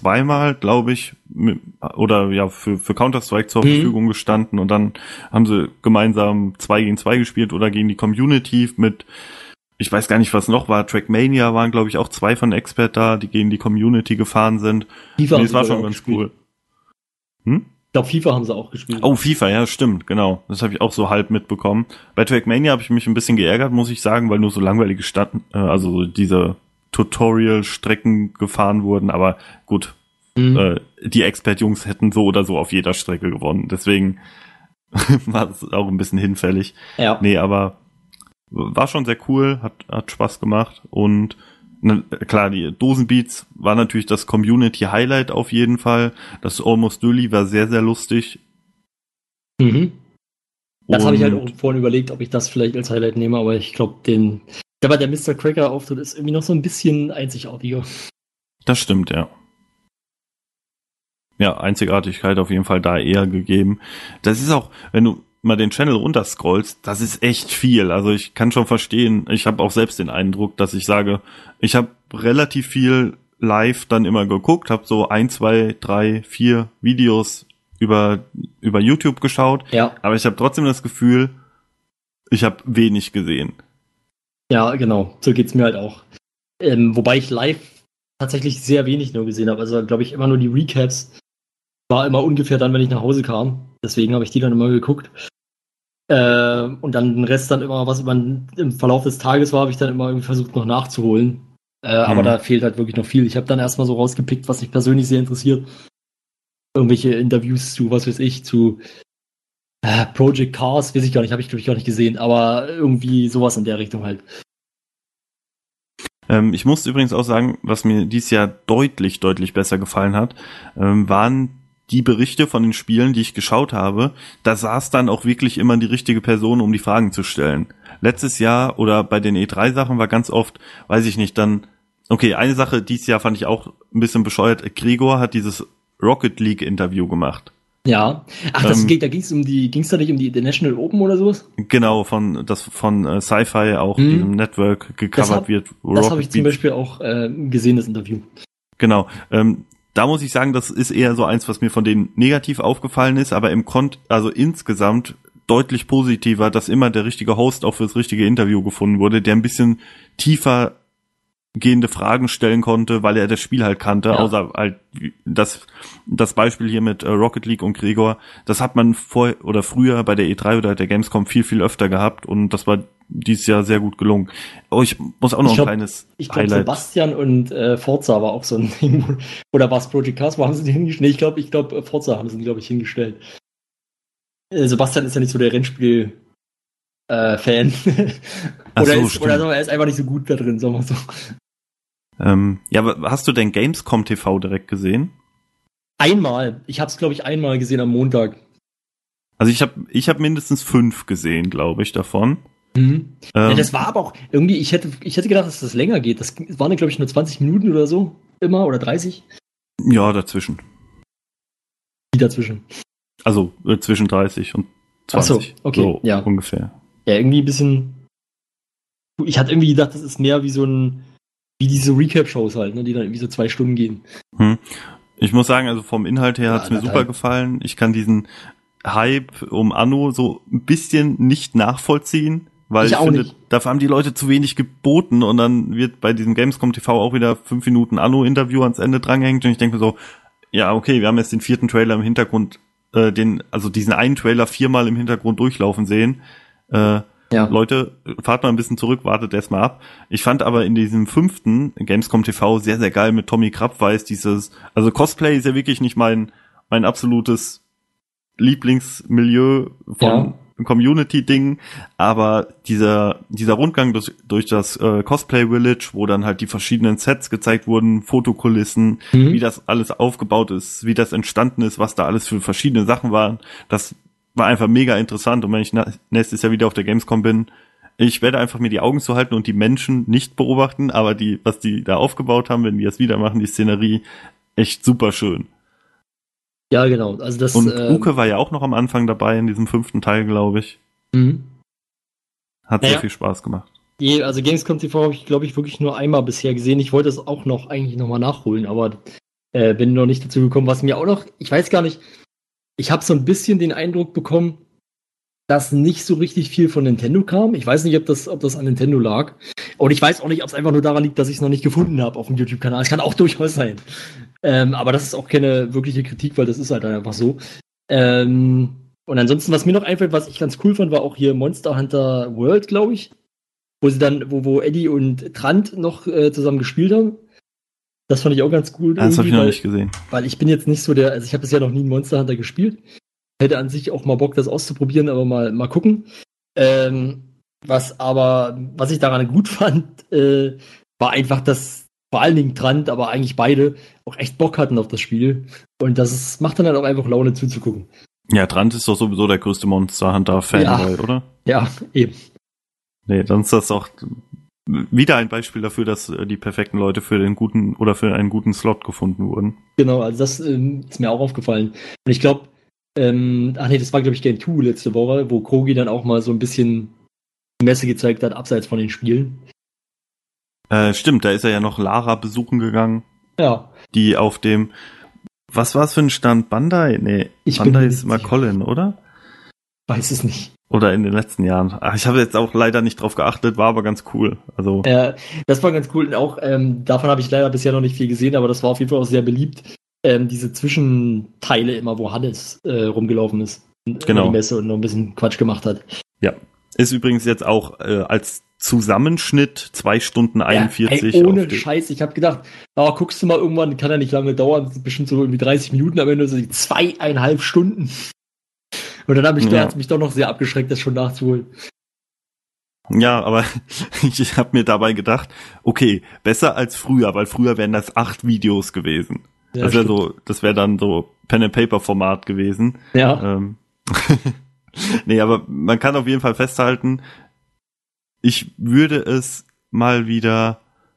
zweimal, glaube ich, mit, oder ja, für, für Counter-Strike zur Mhm. Verfügung gestanden und dann haben sie gemeinsam zwei gegen zwei gespielt oder gegen die Community mit, ich weiß gar nicht, was noch war, Trackmania waren, glaube ich, auch zwei von Expert da, die gegen die Community gefahren sind. FIFA Nee, haben das war sie schon auch ganz gespielt. cool. Hm? Ich glaube, FIFA haben sie auch gespielt. Oh, FIFA, ja, stimmt, genau. Das habe ich auch so halb mitbekommen. Bei Trackmania habe ich mich ein bisschen geärgert, muss ich sagen, weil nur so langweilige Stadt, äh, also so diese Tutorial-Strecken gefahren wurden, aber gut, Mhm. äh, die Expert-Jungs hätten so oder so auf jeder Strecke gewonnen. Deswegen war es auch ein bisschen hinfällig. Ja. Nee, aber war schon sehr cool, hat, hat Spaß gemacht und ne, klar, die Dosenbeats war natürlich das Community-Highlight auf jeden Fall. Das Almost Dully war sehr, sehr lustig. Mhm. Das habe ich halt Und- auch vorhin überlegt, ob ich das vielleicht als Highlight nehme, aber ich glaube, den. Aber der Mister Cracker-Auftritt ist irgendwie noch so ein bisschen einzigartiger. Das stimmt, ja. Ja, Einzigartigkeit auf jeden Fall da eher gegeben. Das ist auch, wenn du mal den Channel runterscrollst, das ist echt viel. Also ich kann schon verstehen, ich habe auch selbst den Eindruck, dass ich sage, ich habe relativ viel live dann immer geguckt, habe so ein, zwei, drei, vier Videos über über YouTube geschaut, Ja, aber ich habe trotzdem das Gefühl, ich habe wenig gesehen. ja, genau. So geht's mir halt auch. Ähm, wobei ich live tatsächlich sehr wenig nur gesehen habe. Also, glaube ich, immer nur die Recaps. War immer ungefähr dann, wenn ich nach Hause kam. Deswegen habe ich die dann immer geguckt. Äh, und dann den Rest dann immer, was über, im Verlauf des Tages war, habe ich dann immer irgendwie versucht, noch nachzuholen. Äh, Aber Mhm. da fehlt halt wirklich noch viel. Ich habe dann erstmal so rausgepickt, was mich persönlich sehr interessiert. Irgendwelche Interviews zu, was weiß ich, zu äh, Project Cars, weiß ich gar nicht, habe ich, glaube ich, gar nicht gesehen. Aber irgendwie sowas in der Richtung halt. Ähm, ich muss übrigens auch sagen, was mir dieses Jahr deutlich, deutlich besser gefallen hat, ähm, waren die Berichte von den Spielen, die ich geschaut habe. Da saß dann auch wirklich immer die richtige Person, um die Fragen zu stellen. Letztes Jahr oder bei den E drei Sachen war ganz oft, weiß ich nicht, dann, okay, eine Sache dieses Jahr fand ich auch ein bisschen bescheuert. Gregor hat dieses Rocket League Interview gemacht. Ja. Ach, das Ähm, geht, da ging es um die, ging es da nicht um die International Open oder sowas? Genau, von, das von äh, Sci-Fi auch Hm. diesem Network gecovert Das hab- wird. Das Rocket habe ich zum Beats. Beispiel auch äh, gesehen, das Interview. Genau. Ähm, da muss ich sagen, das ist eher so eins, was mir von denen negativ aufgefallen ist, aber im Kont, also insgesamt deutlich positiver, dass immer der richtige Host auch fürs richtige Interview gefunden wurde, der ein bisschen tiefer gehende Fragen stellen konnte, weil er das Spiel halt kannte, Ja. außer halt das das Beispiel hier mit äh, Rocket League und Gregor, das hat man vor oder früher bei der E drei oder der Gamescom viel viel öfter gehabt und das war dieses Jahr sehr gut gelungen. Oh, ich muss auch noch Ich glaub- ein kleines Ich glaube, Highlight. Sebastian und äh, Forza war auch so ein Ding. wo- Oder war es Project Cars? Wo haben sie die hingestellt? Nee, ich glaube, ich glaube, Forza haben sie die, glaube ich, hingestellt. Äh, Sebastian ist ja nicht so der Rennspiel äh, Fan. Ach oder, so, ist, stimmt. oder so, er ist einfach nicht so gut da drin, sagen wir so. Ähm, ja, aber hast du denn Gamescom T V direkt gesehen? Einmal. Ich habe es, glaube ich, einmal gesehen am Montag. Also ich habe ich hab mindestens fünf gesehen, glaube ich, davon. Mhm. Ähm, Ja, das war aber auch irgendwie, ich hätte, ich hätte gedacht, dass das länger geht. Das waren, glaube ich, nur zwanzig Minuten oder so. Immer oder dreißig. ja, dazwischen. Die dazwischen. Also äh, zwischen dreißig und Ach so, zwanzig. okay, so ja. ungefähr. Ja, irgendwie ein bisschen. Ich hatte irgendwie gedacht, das ist mehr wie so ein. Wie diese Recap-Shows halt, ne, die dann irgendwie so zwei Stunden gehen. Hm. Ich muss sagen, also vom Inhalt her Ja, hat's mir anderthalb. super gefallen. Ich kann diesen Hype um Anno so ein bisschen nicht nachvollziehen, weil Ich ich, auch finde, nicht. dafür haben die Leute zu wenig geboten und dann wird bei diesem Gamescom T V auch wieder fünf Minuten Anno-Interview ans Ende drangehängt und ich denke mir so, ja, okay, wir haben jetzt den vierten Trailer im Hintergrund, äh, den, also diesen einen Trailer viermal im Hintergrund durchlaufen sehen. Äh, Ja. Leute, fahrt mal ein bisschen zurück, wartet erst mal ab. Ich fand aber in diesem fünften Gamescom T V sehr, sehr geil mit Tommy Krabweis dieses, also Cosplay ist ja wirklich nicht mein, mein absolutes Lieblingsmilieu von Community-Ding, aber dieser, dieser Rundgang durch, durch das äh, Cosplay Village, wo dann halt die verschiedenen Sets gezeigt wurden, Fotokulissen, Mhm. wie das alles aufgebaut ist, wie das entstanden ist, was da alles für verschiedene Sachen waren, das war einfach mega interessant und wenn ich na- nächstes Jahr wieder auf der Gamescom bin, ich werde einfach mir die Augen zuhalten und die Menschen nicht beobachten, aber die, was die da aufgebaut haben, wenn die das wieder machen, die Szenerie, echt super schön. Ja, genau. Also das. Und äh, Uke war ja auch noch am Anfang dabei in diesem fünften Teil, glaube ich. mhm. Hat Ja, sehr ja. viel Spaß gemacht. Die, also Gamescom T V habe ich, glaube ich, wirklich nur einmal bisher gesehen. Ich wollte es auch noch eigentlich nochmal nachholen, aber Äh, bin noch nicht dazu gekommen, was mir auch noch, ich weiß gar nicht, ich habe so ein bisschen den Eindruck bekommen, dass nicht so richtig viel von Nintendo kam. Ich weiß nicht, ob das, ob das an Nintendo lag. Und ich weiß auch nicht, ob es einfach nur daran liegt, dass ich es noch nicht gefunden habe auf dem YouTube-Kanal. Es kann auch durchaus sein. Ähm, aber das ist auch keine wirkliche Kritik, weil das ist halt einfach so. Ähm, und ansonsten, was mir noch einfällt, was ich ganz cool fand, war auch hier Monster Hunter World, glaube ich. Wo sie dann, wo, wo Eddie und Trant noch äh, zusammen gespielt haben. Das fand ich auch ganz cool. Das habe ich noch weil, nicht gesehen. Weil ich bin jetzt nicht so der, also ich habe bisher noch nie einen Monster Hunter gespielt. Hätte an sich auch mal Bock, das auszuprobieren, aber mal, mal gucken. Ähm, was aber, was ich daran gut fand, äh, war einfach, dass vor allen Dingen Trant, aber eigentlich beide auch echt Bock hatten auf das Spiel. Und das ist, macht dann halt auch einfach Laune zuzugucken. Ja, Trant ist doch sowieso der größte Monster Hunter-Fan, Ja. oder? Ja, eben. Nee, dann ist das auch wieder ein Beispiel dafür, dass die perfekten Leute für den guten oder für einen guten Slot gefunden wurden. Genau, also das ähm, ist mir auch aufgefallen. Und ich glaube, ähm, ach nee, das war glaube ich Game zwei letzte Woche, wo Krogi dann auch mal so ein bisschen die Messe gezeigt hat, abseits von den Spielen. Äh, stimmt, da ist er ja noch Lara besuchen gegangen, Ja. die auf dem, was war es für ein Stand? Bandai? Nee, Ich bin Bandai mir ist nicht mal sicher. Colin, oder? Weiß es nicht. Oder in den letzten Jahren. Ach, ich habe jetzt auch leider nicht drauf geachtet, war aber ganz cool. Also Äh, das war ganz cool. Und auch ähm, davon habe ich leider bisher noch nicht viel gesehen, aber das war auf jeden Fall auch sehr beliebt. Ähm, diese Zwischenteile immer, wo Hannes äh, rumgelaufen ist. Und Genau. die Messe und noch ein bisschen Quatsch gemacht hat. ja, ist übrigens jetzt auch äh, als Zusammenschnitt zwei Stunden einundvierzig. Ja, ey, ohne auf die- Scheiß. Ich habe gedacht, oh, guckst du mal irgendwann, kann ja nicht lange dauern, bestimmt so irgendwie dreißig Minuten, aber nur so zweieinhalb Stunden. Und dann habe ich Ja. da hat's mich doch noch sehr abgeschreckt, das schon nachzuholen. Ja, aber ich habe mir dabei gedacht, okay, besser als früher, weil früher wären das acht Videos gewesen. Ja, das wäre stimmt. so, das wäre dann so Pen-and-Paper-Format gewesen. Ja. Ähm, nee, aber man kann auf jeden Fall festhalten, ich würde es mal wieder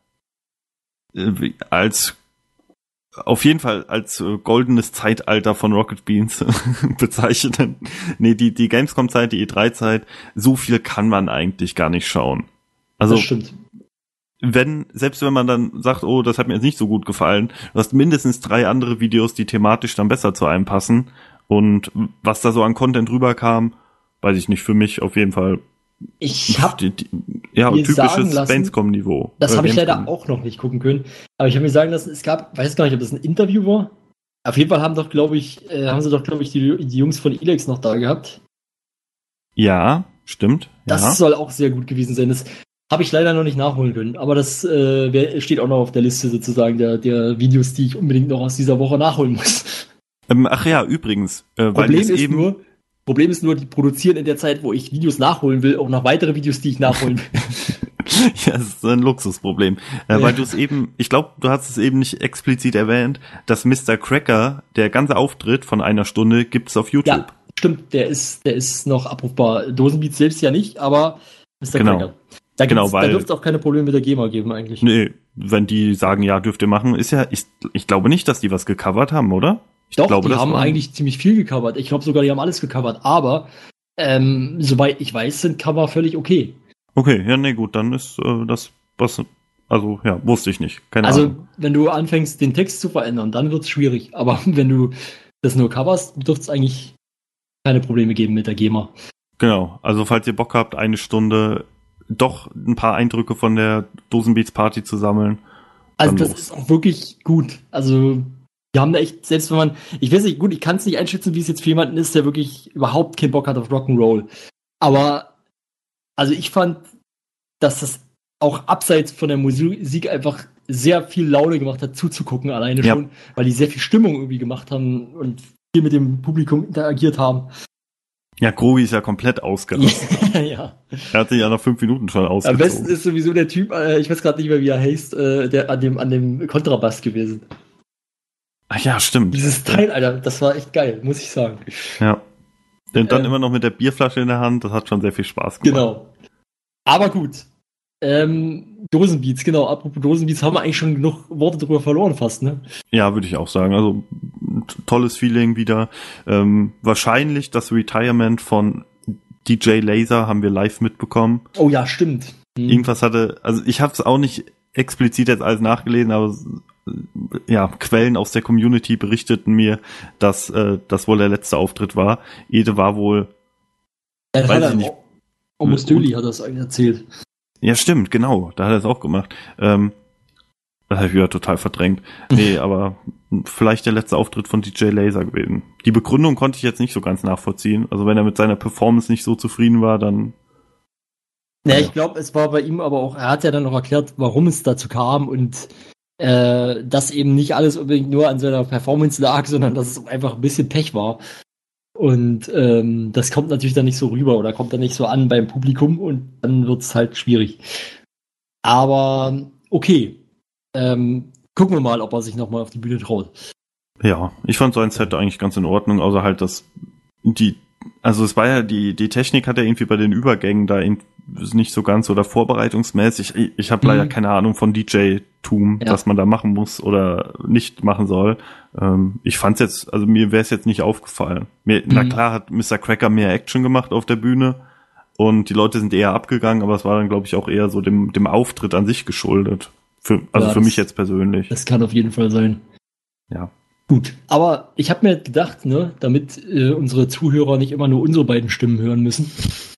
äh, als auf jeden Fall als äh, goldenes Zeitalter von Rocket Beans bezeichnen. Nee, die, die Gamescom-Zeit, die E drei Zeit, so viel kann man eigentlich gar nicht schauen. Also, Das stimmt. wenn, selbst wenn man dann sagt, oh, das hat mir jetzt nicht so gut gefallen, du hast mindestens drei andere Videos, die thematisch dann besser zu einem passen. Und was da so an Content rüberkam, weiß ich nicht, für mich auf jeden Fall Ich habe die, die, ja, mir sagen typisches lassen, Gamescom-Niveau. Das Äh, habe ich leider Gamescom. auch noch nicht gucken können. Aber ich habe mir sagen lassen, es gab, weiß gar nicht, ob das ein Interview war. Auf jeden Fall haben doch, glaube ich, äh, haben sie doch, glaube ich, die, die Jungs von Elex noch da gehabt. Ja, stimmt. Das ja. soll auch sehr gut gewesen sein. Das habe ich leider noch nicht nachholen können. Aber das äh, wär, steht auch noch auf der Liste sozusagen der, der Videos, die ich unbedingt noch aus dieser Woche nachholen muss. Ähm, ach ja, übrigens, äh, weil Problem es ist eben nur, Problem ist nur, die produzieren in der Zeit, wo ich Videos nachholen will, auch noch weitere Videos, die ich nachholen will. ja, das ist ein Luxusproblem. Äh, Ja. Weil du es eben, ich glaube, du hast es eben nicht explizit erwähnt, dass Mister Cracker, der ganze Auftritt von einer Stunde, gibt's auf YouTube. Ja, stimmt, der ist, der ist noch abrufbar. Dosenbeats selbst ja nicht, aber Mister Genau. Cracker. Da, Genau, gibt's- da weil- dürfte es auch keine Probleme mit der GEMA geben eigentlich. Nee, wenn die sagen, ja, dürft ihr machen, ist ja, ich, ich glaube nicht, dass die was gecovert haben, oder? Ich Doch, glaube, die das haben war- eigentlich ziemlich viel gecovert. Ich glaube sogar, die haben alles gecovert. Aber ähm, soweit ich weiß, sind Cover völlig okay. Okay, ja, nee, gut, dann ist äh, das, was, also, ja, wusste ich nicht. Keine Also, Ahnung. wenn du anfängst, den Text zu verändern, dann wird's schwierig. Aber wenn du das nur coverst, dürfte es eigentlich keine Probleme geben mit der GEMA. Genau, also falls ihr Bock habt, eine Stunde doch ein paar Eindrücke von der Dosenbeats Party zu sammeln. Also Dann das los. ist auch wirklich gut. Also die haben da echt, selbst wenn man, ich weiß nicht, gut, ich kann es nicht einschätzen, wie es jetzt für jemanden ist, der wirklich überhaupt keinen Bock hat auf Rock'n'Roll. Aber also ich fand, dass das auch abseits von der Musik einfach sehr viel Laune gemacht hat, zuzugucken alleine Ja. schon, weil die sehr viel Stimmung irgendwie gemacht haben und viel mit dem Publikum interagiert haben. Ja, Grogi ist ja komplett ausgerastet. ja. Er hat sich ja nach fünf Minuten schon Am ausgezogen. besten ist sowieso der Typ, äh, ich weiß gerade nicht mehr, wie er heißt, äh, der an dem, an dem Kontrabass gewesen. Ach ja, stimmt. Dieses Teil, Alter, das war echt geil, muss ich sagen. Ja. Und dann Ähm. immer noch mit der Bierflasche in der Hand, das hat schon sehr viel Spaß gemacht. Genau. Aber gut. Ähm, Dosenbeats, genau. Apropos Dosenbeats, haben wir eigentlich schon genug Worte drüber verloren fast, ne? Ja, würde ich auch sagen. Also ein t- tolles Feeling wieder. Ähm, wahrscheinlich das Retirement von D J Laser haben wir live mitbekommen. Oh ja, stimmt. Hm. Irgendwas hatte, also ich habe es auch nicht explizit jetzt alles nachgelesen, aber ja, Quellen aus der Community berichteten mir, dass äh, das wohl der letzte Auftritt war. Ede war wohl, Ja, das weiß hat er ich nicht. Almost Daily hat das erzählt. Ja, stimmt, genau, da hat er es auch gemacht. Ähm, das habe ich wieder total verdrängt. Nee, aber vielleicht der letzte Auftritt von D J Laser gewesen. Die Begründung konnte ich jetzt nicht so ganz nachvollziehen. Also wenn er mit seiner Performance nicht so zufrieden war, dann... Ja, ich glaube, es war bei ihm aber auch, er hat ja dann noch erklärt, warum es dazu kam und äh, dass eben nicht alles unbedingt nur an seiner Performance lag, sondern dass es einfach ein bisschen Pech war. Und ähm, das kommt natürlich dann nicht so rüber oder kommt dann nicht so an beim Publikum und dann wird es halt schwierig. Aber okay, ähm, gucken wir mal, ob er sich nochmal auf die Bühne traut. Ja, ich fand sein Set eigentlich ganz in Ordnung, außer halt, dass die, also es war ja, die die Technik hat ja irgendwie bei den Übergängen da nicht so ganz oder vorbereitungsmäßig. Ich, ich habe leider Mhm. keine Ahnung von D J-Tum, Ja. was man da machen muss oder nicht machen soll. Ähm, ich fand's jetzt, also mir wäre es jetzt nicht aufgefallen. Mir, Na Mhm. klar hat Mister Cracker mehr Action gemacht auf der Bühne und die Leute sind eher abgegangen, aber es war dann, glaube ich, auch eher so dem dem Auftritt an sich geschuldet. Für, also Ja, für das- mich jetzt persönlich. Das kann auf jeden Fall sein. Ja. Gut, aber ich habe mir gedacht, ne, damit äh, unsere Zuhörer nicht immer nur unsere beiden Stimmen hören müssen,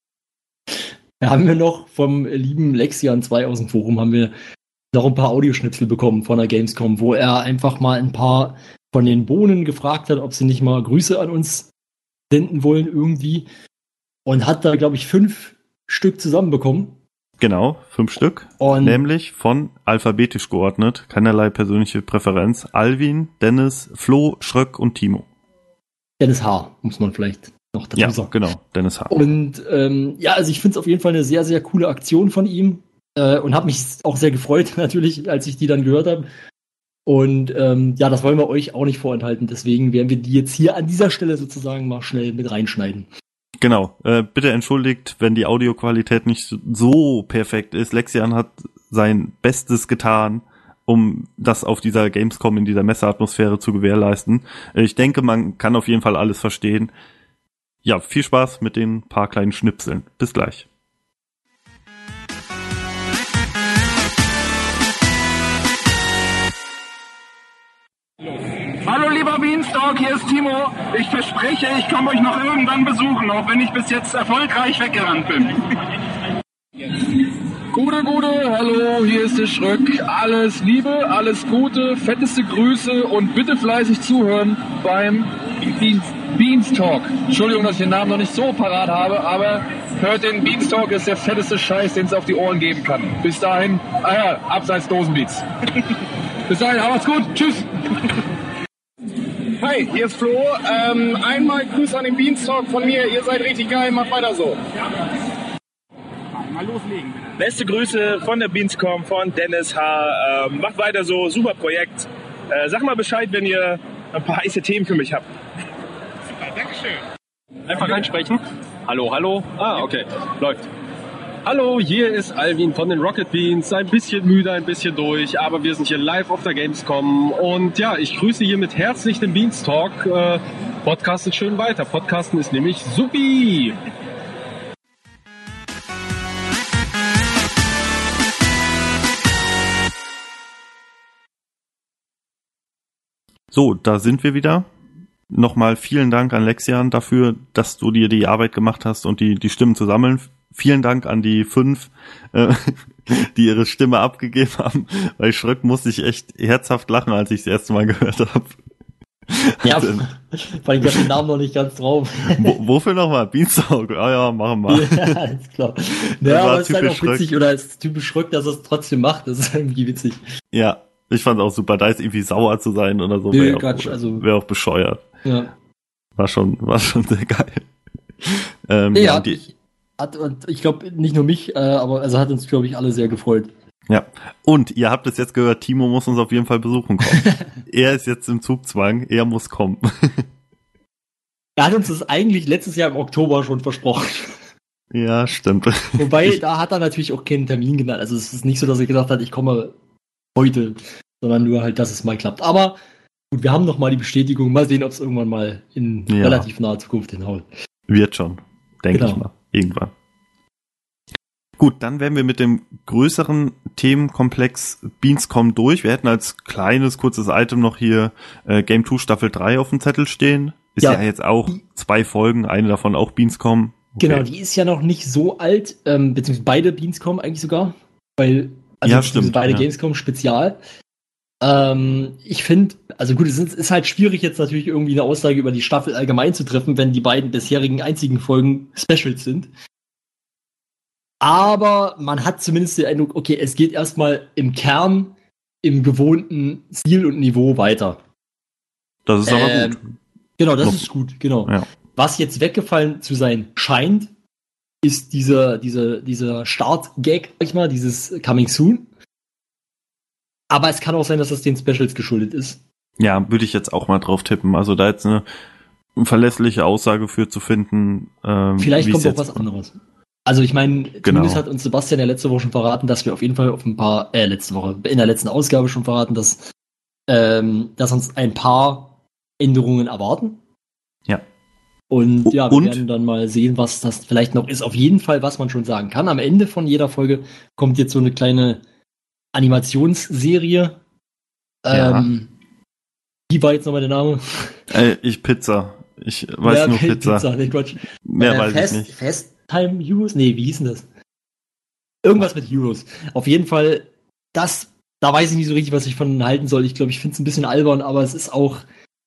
da haben wir noch vom lieben Lexian zwei aus dem Forum haben wir noch ein paar Audioschnipsel bekommen von der Gamescom, wo er einfach mal ein paar von den Bohnen gefragt hat, ob sie nicht mal Grüße an uns senden wollen irgendwie und hat da, glaube ich, fünf Stück zusammenbekommen. Genau, fünf Stück. Und Nämlich von alphabetisch geordnet, keinerlei persönliche Präferenz. Alvin, Dennis, Flo, Schröck und Timo. Dennis H., muss man vielleicht noch dazu Ja, sagen. genau, Dennis H. Und ähm, ja, also ich finde es auf jeden Fall eine sehr, sehr coole Aktion von ihm äh, und habe mich auch sehr gefreut, natürlich, als ich die dann gehört habe. Und ähm, ja, das wollen wir euch auch nicht vorenthalten. Deswegen werden wir die jetzt hier an dieser Stelle sozusagen mal schnell mit reinschneiden. Genau, äh, bitte entschuldigt, wenn die Audioqualität nicht so perfekt ist. Lexian hat sein Bestes getan, um das auf dieser Gamescom in dieser Messeatmosphäre zu gewährleisten. Äh, ich denke, man kann auf jeden Fall alles verstehen. Ja, viel Spaß mit den paar kleinen Schnipseln. Bis gleich. Hallo lieber Beanstalk, hier ist Timo. Ich verspreche, ich komme euch noch irgendwann besuchen, auch wenn ich bis jetzt erfolgreich weggerannt bin. Gute, gute, hallo, hier ist der Schröck. Alles Liebe, alles Gute, fetteste Grüße und bitte fleißig zuhören beim Beans, Beanstalk. Entschuldigung, dass ich den Namen noch nicht so parat habe, aber hört den Beanstalk, ist der fetteste Scheiß, den es auf die Ohren geben kann. Bis dahin, ah ja, abseits Dosenbeats. Bis dahin, macht's gut, tschüss. Hi, hier ist Flo. Ähm, einmal Grüße an den Beanstalk von mir. Ihr seid richtig geil, macht weiter so. Mal loslegen, bitte. Beste Grüße von der Beanscom, von Dennis H. Ähm, macht weiter so, super Projekt. Äh, sag mal Bescheid, wenn ihr ein paar heiße Themen für mich habt. Super, Dankeschön. Einfach reinsprechen. Hallo, hallo. Ah, okay. Läuft. Hallo, hier ist Alvin von den Rocket Beans. Ein bisschen müde, ein bisschen durch, aber wir sind hier live auf der Gamescom. Und ja, ich grüße hiermit herzlich den Beanstalk. Äh, Podcasten schön weiter. Podcasten ist nämlich supi. So, da sind wir wieder. Nochmal vielen Dank an Lexian dafür, dass du dir die Arbeit gemacht hast und die, die Stimmen zu sammeln. Vielen Dank an die fünf, äh, die ihre Stimme abgegeben haben. Bei Schröck musste ich echt herzhaft lachen, als ich das erste Mal gehört habe. Ja, weil ich habe den Namen noch nicht ganz drauf. Wo, wofür nochmal? Beanstalk? Ah ja, machen wir. Ja, alles klar. Das Naja, war aber es ist halt typisch auch witzig, Schröck. oder es ist typisch Schröck, dass er es trotzdem macht. Das ist irgendwie witzig. Ja, ich fand auch super, da jetzt irgendwie sauer zu sein oder so. Nee, Wäre Quatsch, auch, also- wär auch bescheuert. Ja. War schon, war schon sehr geil. Ähm, Nee, ja, hat, die, mich, hat und ich glaube nicht nur mich, äh, aber also hat uns, glaube ich, alle sehr gefreut. ja. Und ihr habt es jetzt gehört, Timo muss uns auf jeden Fall besuchen kommen. Er ist jetzt im Zugzwang, er muss kommen. Er hat uns das eigentlich letztes Jahr im Oktober schon versprochen. Ja, stimmt. Wobei, da hat er natürlich auch keinen Termin genannt. Also es ist nicht so, dass er gesagt hat, ich komme heute, sondern nur halt, dass es mal klappt. Aber gut, wir haben noch mal die Bestätigung. Mal sehen, ob es irgendwann mal in Ja. relativ naher Zukunft hinhaut. Wird schon, denke Genau. ich mal. Irgendwann. Gut, dann wären wir mit dem größeren Themenkomplex Beanscom durch. Wir hätten als kleines, kurzes Item noch hier äh, Game zwei Staffel drei auf dem Zettel stehen. Ist ja, ja jetzt auch zwei Folgen, eine davon auch Beanscom. Okay. Genau, die ist ja noch nicht so alt, ähm, beziehungsweise beide Beanscom eigentlich sogar, weil, also ja, stimmt, beide ja. Gamescom Spezial. Ähm, ich finde, also gut, es ist, ist halt schwierig jetzt natürlich irgendwie eine Aussage über die Staffel allgemein zu treffen, wenn die beiden bisherigen einzigen Folgen Specials sind. Aber man hat zumindest den Eindruck, okay, es geht erstmal im Kern im gewohnten Stil und Niveau weiter. Das ist aber ähm, gut. Genau, das Noch. ist gut, genau. Ja. Was jetzt weggefallen zu sein scheint, ist dieser, dieser, dieser Start-Gag, sag ich mal, dieses Coming Soon. Aber es kann auch sein, dass das den Specials geschuldet ist. Ja, würde ich jetzt auch mal drauf tippen. Also da jetzt eine verlässliche Aussage für zu finden. Ähm, Vielleicht kommt auch was anderes. Also ich meine, Genau. zumindest hat uns Sebastian ja letzte Woche schon verraten, dass wir auf jeden Fall auf ein paar, äh, letzte Woche, in der letzten Ausgabe schon verraten, dass, ähm, dass uns ein paar Änderungen erwarten. Ja. Und ja, wir Und? werden dann mal sehen, was das vielleicht noch ist. Auf jeden Fall, was man schon sagen kann. Am Ende von jeder Folge kommt jetzt so eine kleine Animationsserie. Ja. Ähm, wie war jetzt nochmal der Name? Äh, ich Pizza. Ich weiß Ja, nur okay, Pizza. Pizza, nee, Quatsch. Mehr Äh, weiß Fast, ich nicht. Fast Time Heroes? Nee, wie hieß denn das? Irgendwas mit Heroes. Auf jeden Fall, das, da weiß ich nicht so richtig, was ich von halten soll. Ich glaube, ich finde es ein bisschen albern, aber es ist auch,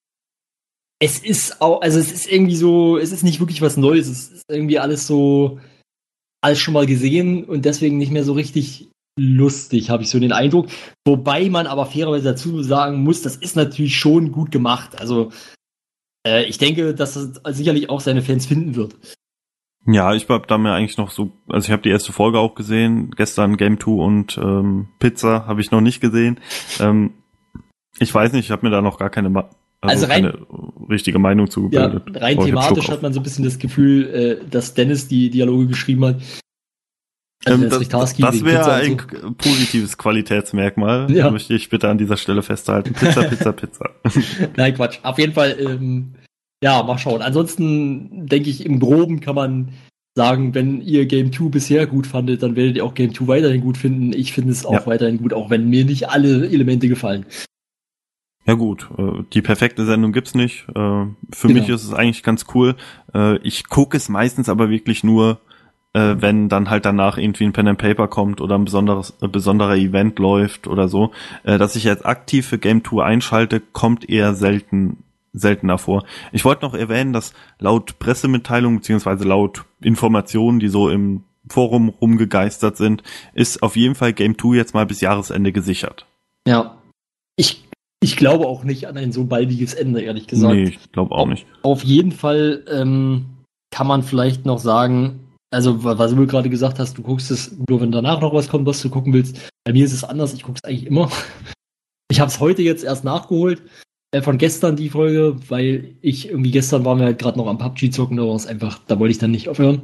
es ist auch, also es ist irgendwie so, es ist nicht wirklich was Neues. Es ist irgendwie alles so, alles schon mal gesehen und deswegen nicht mehr so richtig lustig, habe ich so den Eindruck. Wobei man aber fairerweise dazu sagen muss, das ist natürlich schon gut gemacht. Also, äh, ich denke, dass es sicherlich auch seine Fans finden wird. Ja, ich hab da mir eigentlich noch so, also ich habe die erste Folge auch gesehen, gestern Game zwei und ähm, Pizza habe ich noch nicht gesehen. Ähm, ich weiß nicht, ich habe mir da noch gar keine, Ma- also Also rein- keine richtige Meinung zu Ja, gebildet. rein Oh, ich hab thematisch Schluck hat man so ein bisschen das Gefühl, äh, dass Dennis die Dialoge geschrieben hat. Also Ähm, Dennis das Richtarski das wegen wäre Pizza ein und so. k- positives Qualitätsmerkmal, Ja. möchte ich bitte an dieser Stelle festhalten. Pizza, Pizza, Pizza. Nein, Quatsch. Auf jeden Fall, ähm, ja, mal schauen. Ansonsten denke ich, im Groben kann man sagen, wenn ihr Game zwei bisher gut fandet, dann werdet ihr auch Game zwei weiterhin gut finden. Ich finde es auch Ja. weiterhin gut, auch wenn mir nicht alle Elemente gefallen. Ja gut, äh, die perfekte Sendung gibt's nicht. Äh, Für Genau. mich ist es eigentlich ganz cool. Äh, Ich gucke es meistens aber wirklich nur, äh, wenn dann halt danach irgendwie ein Pen and Paper kommt oder ein besonderes, ein besonderer Event läuft oder so. Äh, Dass ich jetzt aktiv für Game zwei einschalte, kommt eher selten seltener vor. Ich wollte noch erwähnen, dass laut Pressemitteilung beziehungsweise laut Informationen, die so im Forum rumgegeistert sind, ist auf jeden Fall Game zwei jetzt mal bis Jahresende gesichert. Ja. Ich, ich glaube auch nicht an ein so baldiges Ende, ehrlich gesagt. Nee, ich glaube auch nicht. Auf jeden Fall ähm, kann man vielleicht noch sagen, also wa- was du gerade gesagt hast, du guckst es nur, wenn danach noch was kommt, was du gucken willst. Bei mir ist es anders, ich gucke es eigentlich immer. Ich habe es heute jetzt erst nachgeholt, äh, von gestern die Folge, weil ich irgendwie gestern waren wir halt gerade noch am P U B G zocken, da war es einfach, da wollte ich dann nicht aufhören.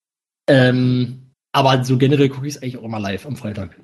Ähm, aber so generell gucke ich es eigentlich auch immer live am Freitag.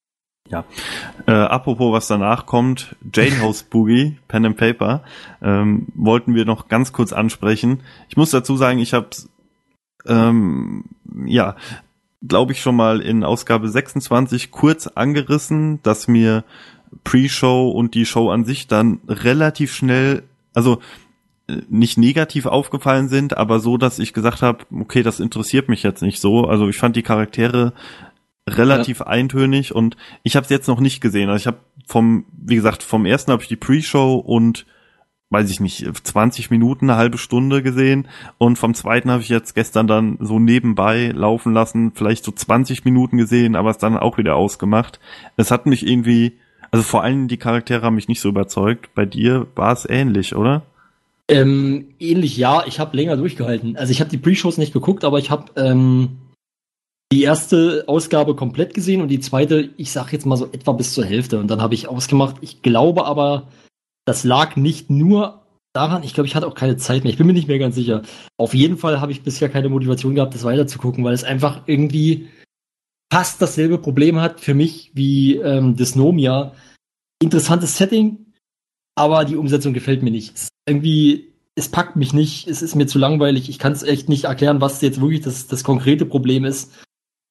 Äh, apropos, was danach kommt, Jailhouse Boogie, Pen and Paper, ähm, wollten wir noch ganz kurz ansprechen. Ich muss dazu sagen, ich habe ähm, ja, glaube ich, schon mal in Ausgabe sechsundzwanzig kurz angerissen, dass mir Pre-Show und die Show an sich dann relativ schnell, also äh, nicht negativ aufgefallen sind, aber so, dass ich gesagt habe, okay, das interessiert mich jetzt nicht so. Also ich fand die Charaktere relativ eintönig und ich habe es jetzt noch nicht gesehen. Also ich habe vom, wie gesagt, vom ersten habe ich die Pre-Show und weiß ich nicht, zwanzig Minuten, eine halbe Stunde gesehen und vom zweiten habe ich jetzt gestern dann so nebenbei laufen lassen, vielleicht so zwanzig Minuten gesehen, aber es dann auch wieder ausgemacht. Es hat mich irgendwie, also vor allem die Charaktere haben mich nicht so überzeugt. Bei dir war es ähnlich, oder? Ähm, ähnlich, ja, ich habe länger durchgehalten. Also ich habe die Pre-Shows nicht geguckt, aber ich habe ähm, die erste Ausgabe komplett gesehen und die zweite, ich sag jetzt mal so etwa bis zur Hälfte und dann habe ich ausgemacht. Ich glaube aber, das lag nicht nur daran, ich glaube, ich hatte auch keine Zeit mehr. Ich bin mir nicht mehr ganz sicher. Auf jeden Fall habe ich bisher keine Motivation gehabt, das weiterzugucken, weil es einfach irgendwie fast dasselbe Problem hat für mich wie ähm, Dysnomia. Interessantes Setting, aber die Umsetzung gefällt mir nicht. Es irgendwie, es packt mich nicht, es ist mir zu langweilig. Ich kann es echt nicht erklären, was jetzt wirklich das, das konkrete Problem ist.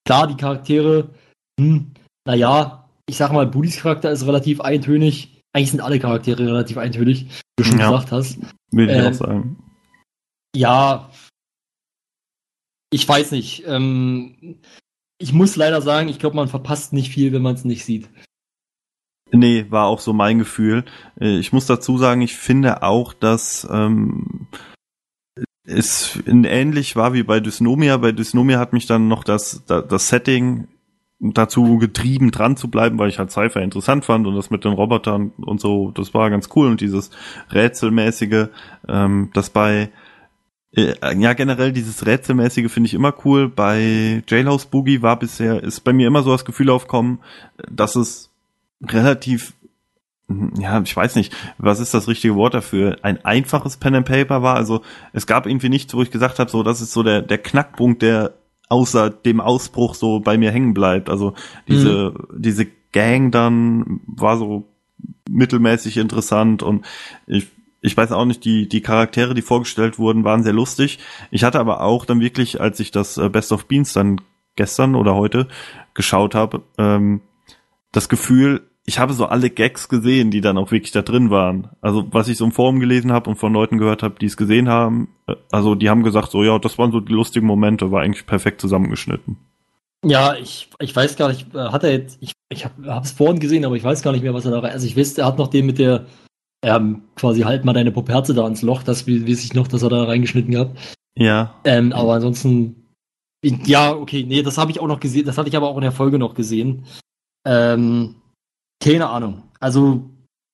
klar, die Charaktere, hm, naja, ich sag mal, Budis Charakter ist relativ eintönig. Eigentlich sind alle Charaktere relativ eintönig, wie du schon Ja. gesagt hast. Will ich Ähm, auch sagen. Ja, ich weiß nicht. Ähm, ich muss leider sagen, ich glaube, man verpasst nicht viel, wenn man es nicht sieht. Nee, war auch so mein Gefühl. Äh, Ich muss dazu sagen, ich finde auch, dass ähm, es ähnlich war wie bei Dysnomia. Bei Dysnomia hat mich dann noch das, das, das Setting dazu getrieben, dran zu bleiben, weil ich halt Sci-Fi interessant fand und das mit den Robotern und so, das war ganz cool und dieses Rätselmäßige, ähm, das bei äh, ja generell dieses Rätselmäßige finde ich immer cool. Bei Jailhouse Boogie war bisher, ist bei mir immer so das Gefühl aufkommen, dass es relativ, ja, ich weiß nicht, was ist das richtige Wort dafür, ein einfaches Pen and Paper war, also es gab irgendwie nichts, wo ich gesagt habe, so das ist so der der Knackpunkt, der außer dem Ausbruch so bei mir hängen bleibt. Also diese mhm. diese Gang dann war so mittelmäßig interessant und ich ich weiß auch nicht, die die Charaktere, die vorgestellt wurden, waren sehr lustig. Ich hatte aber auch dann wirklich, als ich das Best of Beans dann gestern oder heute geschaut habe, ähm, das Gefühl, ich habe so alle Gags gesehen, die dann auch wirklich da drin waren. Also was ich so im Forum gelesen habe und von Leuten gehört habe, die es gesehen haben, also die haben gesagt, so ja, das waren so die lustigen Momente, war eigentlich perfekt zusammengeschnitten. Ja, ich, ich weiß gar nicht, hat er jetzt, ich, ich habe es vorhin gesehen, aber ich weiß gar nicht mehr, was er da rein, also ich weiß, er hat noch den mit der, ähm, quasi halt mal deine Poperze da ans Loch, das weiß ich noch, dass er da reingeschnitten gehabt. Ja. Ähm, aber ansonsten, ja, okay, nee, das habe ich auch noch gesehen, das hatte ich aber auch in der Folge noch gesehen. Ähm, keine Ahnung. Also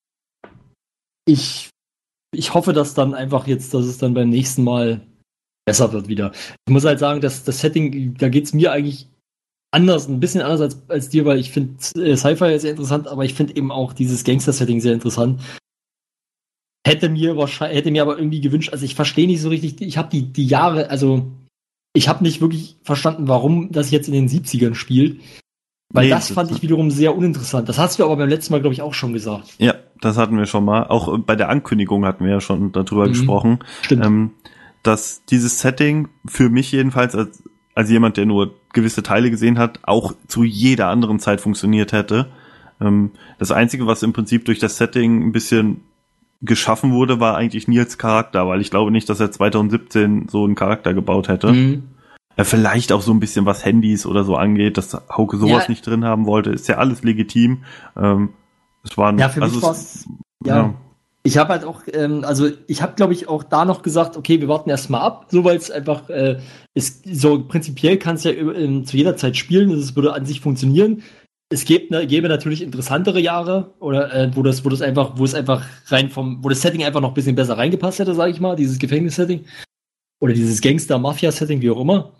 ich, ich hoffe, dass dann einfach jetzt, dass es dann beim nächsten Mal besser wird wieder. Ich muss halt sagen, dass das Setting, da geht's mir eigentlich anders, ein bisschen anders als, als dir, weil ich finde äh, Sci-Fi sehr interessant, aber ich finde eben auch dieses Gangster-Setting sehr interessant. Hätte mir wahrscheinlich, hätte mir aber irgendwie gewünscht, also ich verstehe nicht so richtig, ich habe die, die Jahre, also ich habe nicht wirklich verstanden, warum das jetzt in den siebzigern spielt. Weil nee, das, das fand ich wiederum sehr uninteressant. Das hast du aber beim letzten Mal, glaube ich, auch schon gesagt. Ja, das hatten wir schon mal. Auch bei der Ankündigung hatten wir ja schon darüber mhm. gesprochen. Stimmt. Ähm, dass dieses Setting für mich jedenfalls als, als jemand, der nur gewisse Teile gesehen hat, auch zu jeder anderen Zeit funktioniert hätte. Ähm, das Einzige, was im Prinzip durch das Setting ein bisschen geschaffen wurde, war eigentlich Nils Charakter, weil ich glaube nicht, dass er zwanzig siebzehn so einen Charakter gebaut hätte. Mhm. Vielleicht auch so ein bisschen, was Handys oder so angeht, dass Hauke sowas ja. nicht drin haben wollte, ist ja alles legitim. Ähm, es waren, ja, für also mich war's, ja. ja. Ich habe halt auch, ähm, also ich habe, glaube ich, auch da noch gesagt, okay, wir warten erstmal ab, so weil es einfach, äh, ist, so prinzipiell kann es ja äh, zu jeder Zeit spielen, es würde an sich funktionieren. Es gäbe, ne, gäbe natürlich interessantere Jahre, oder äh, wo das, wo das einfach, wo es einfach rein vom, wo das Setting einfach noch ein bisschen besser reingepasst hätte, sage ich mal, dieses Gefängnis-Setting. Oder dieses Gangster-Mafia-Setting, wie auch immer.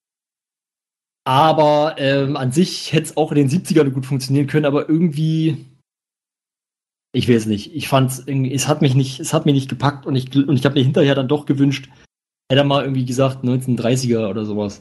Aber ähm, an sich hätte es auch in den siebzigern gut funktionieren können, aber irgendwie, ich weiß nicht, ich fand's irgendwie, es hat mich nicht, es hat mich nicht gepackt und ich, und ich habe mir hinterher dann doch gewünscht, hätte er mal irgendwie gesagt neunzehnhundertdreißiger oder sowas.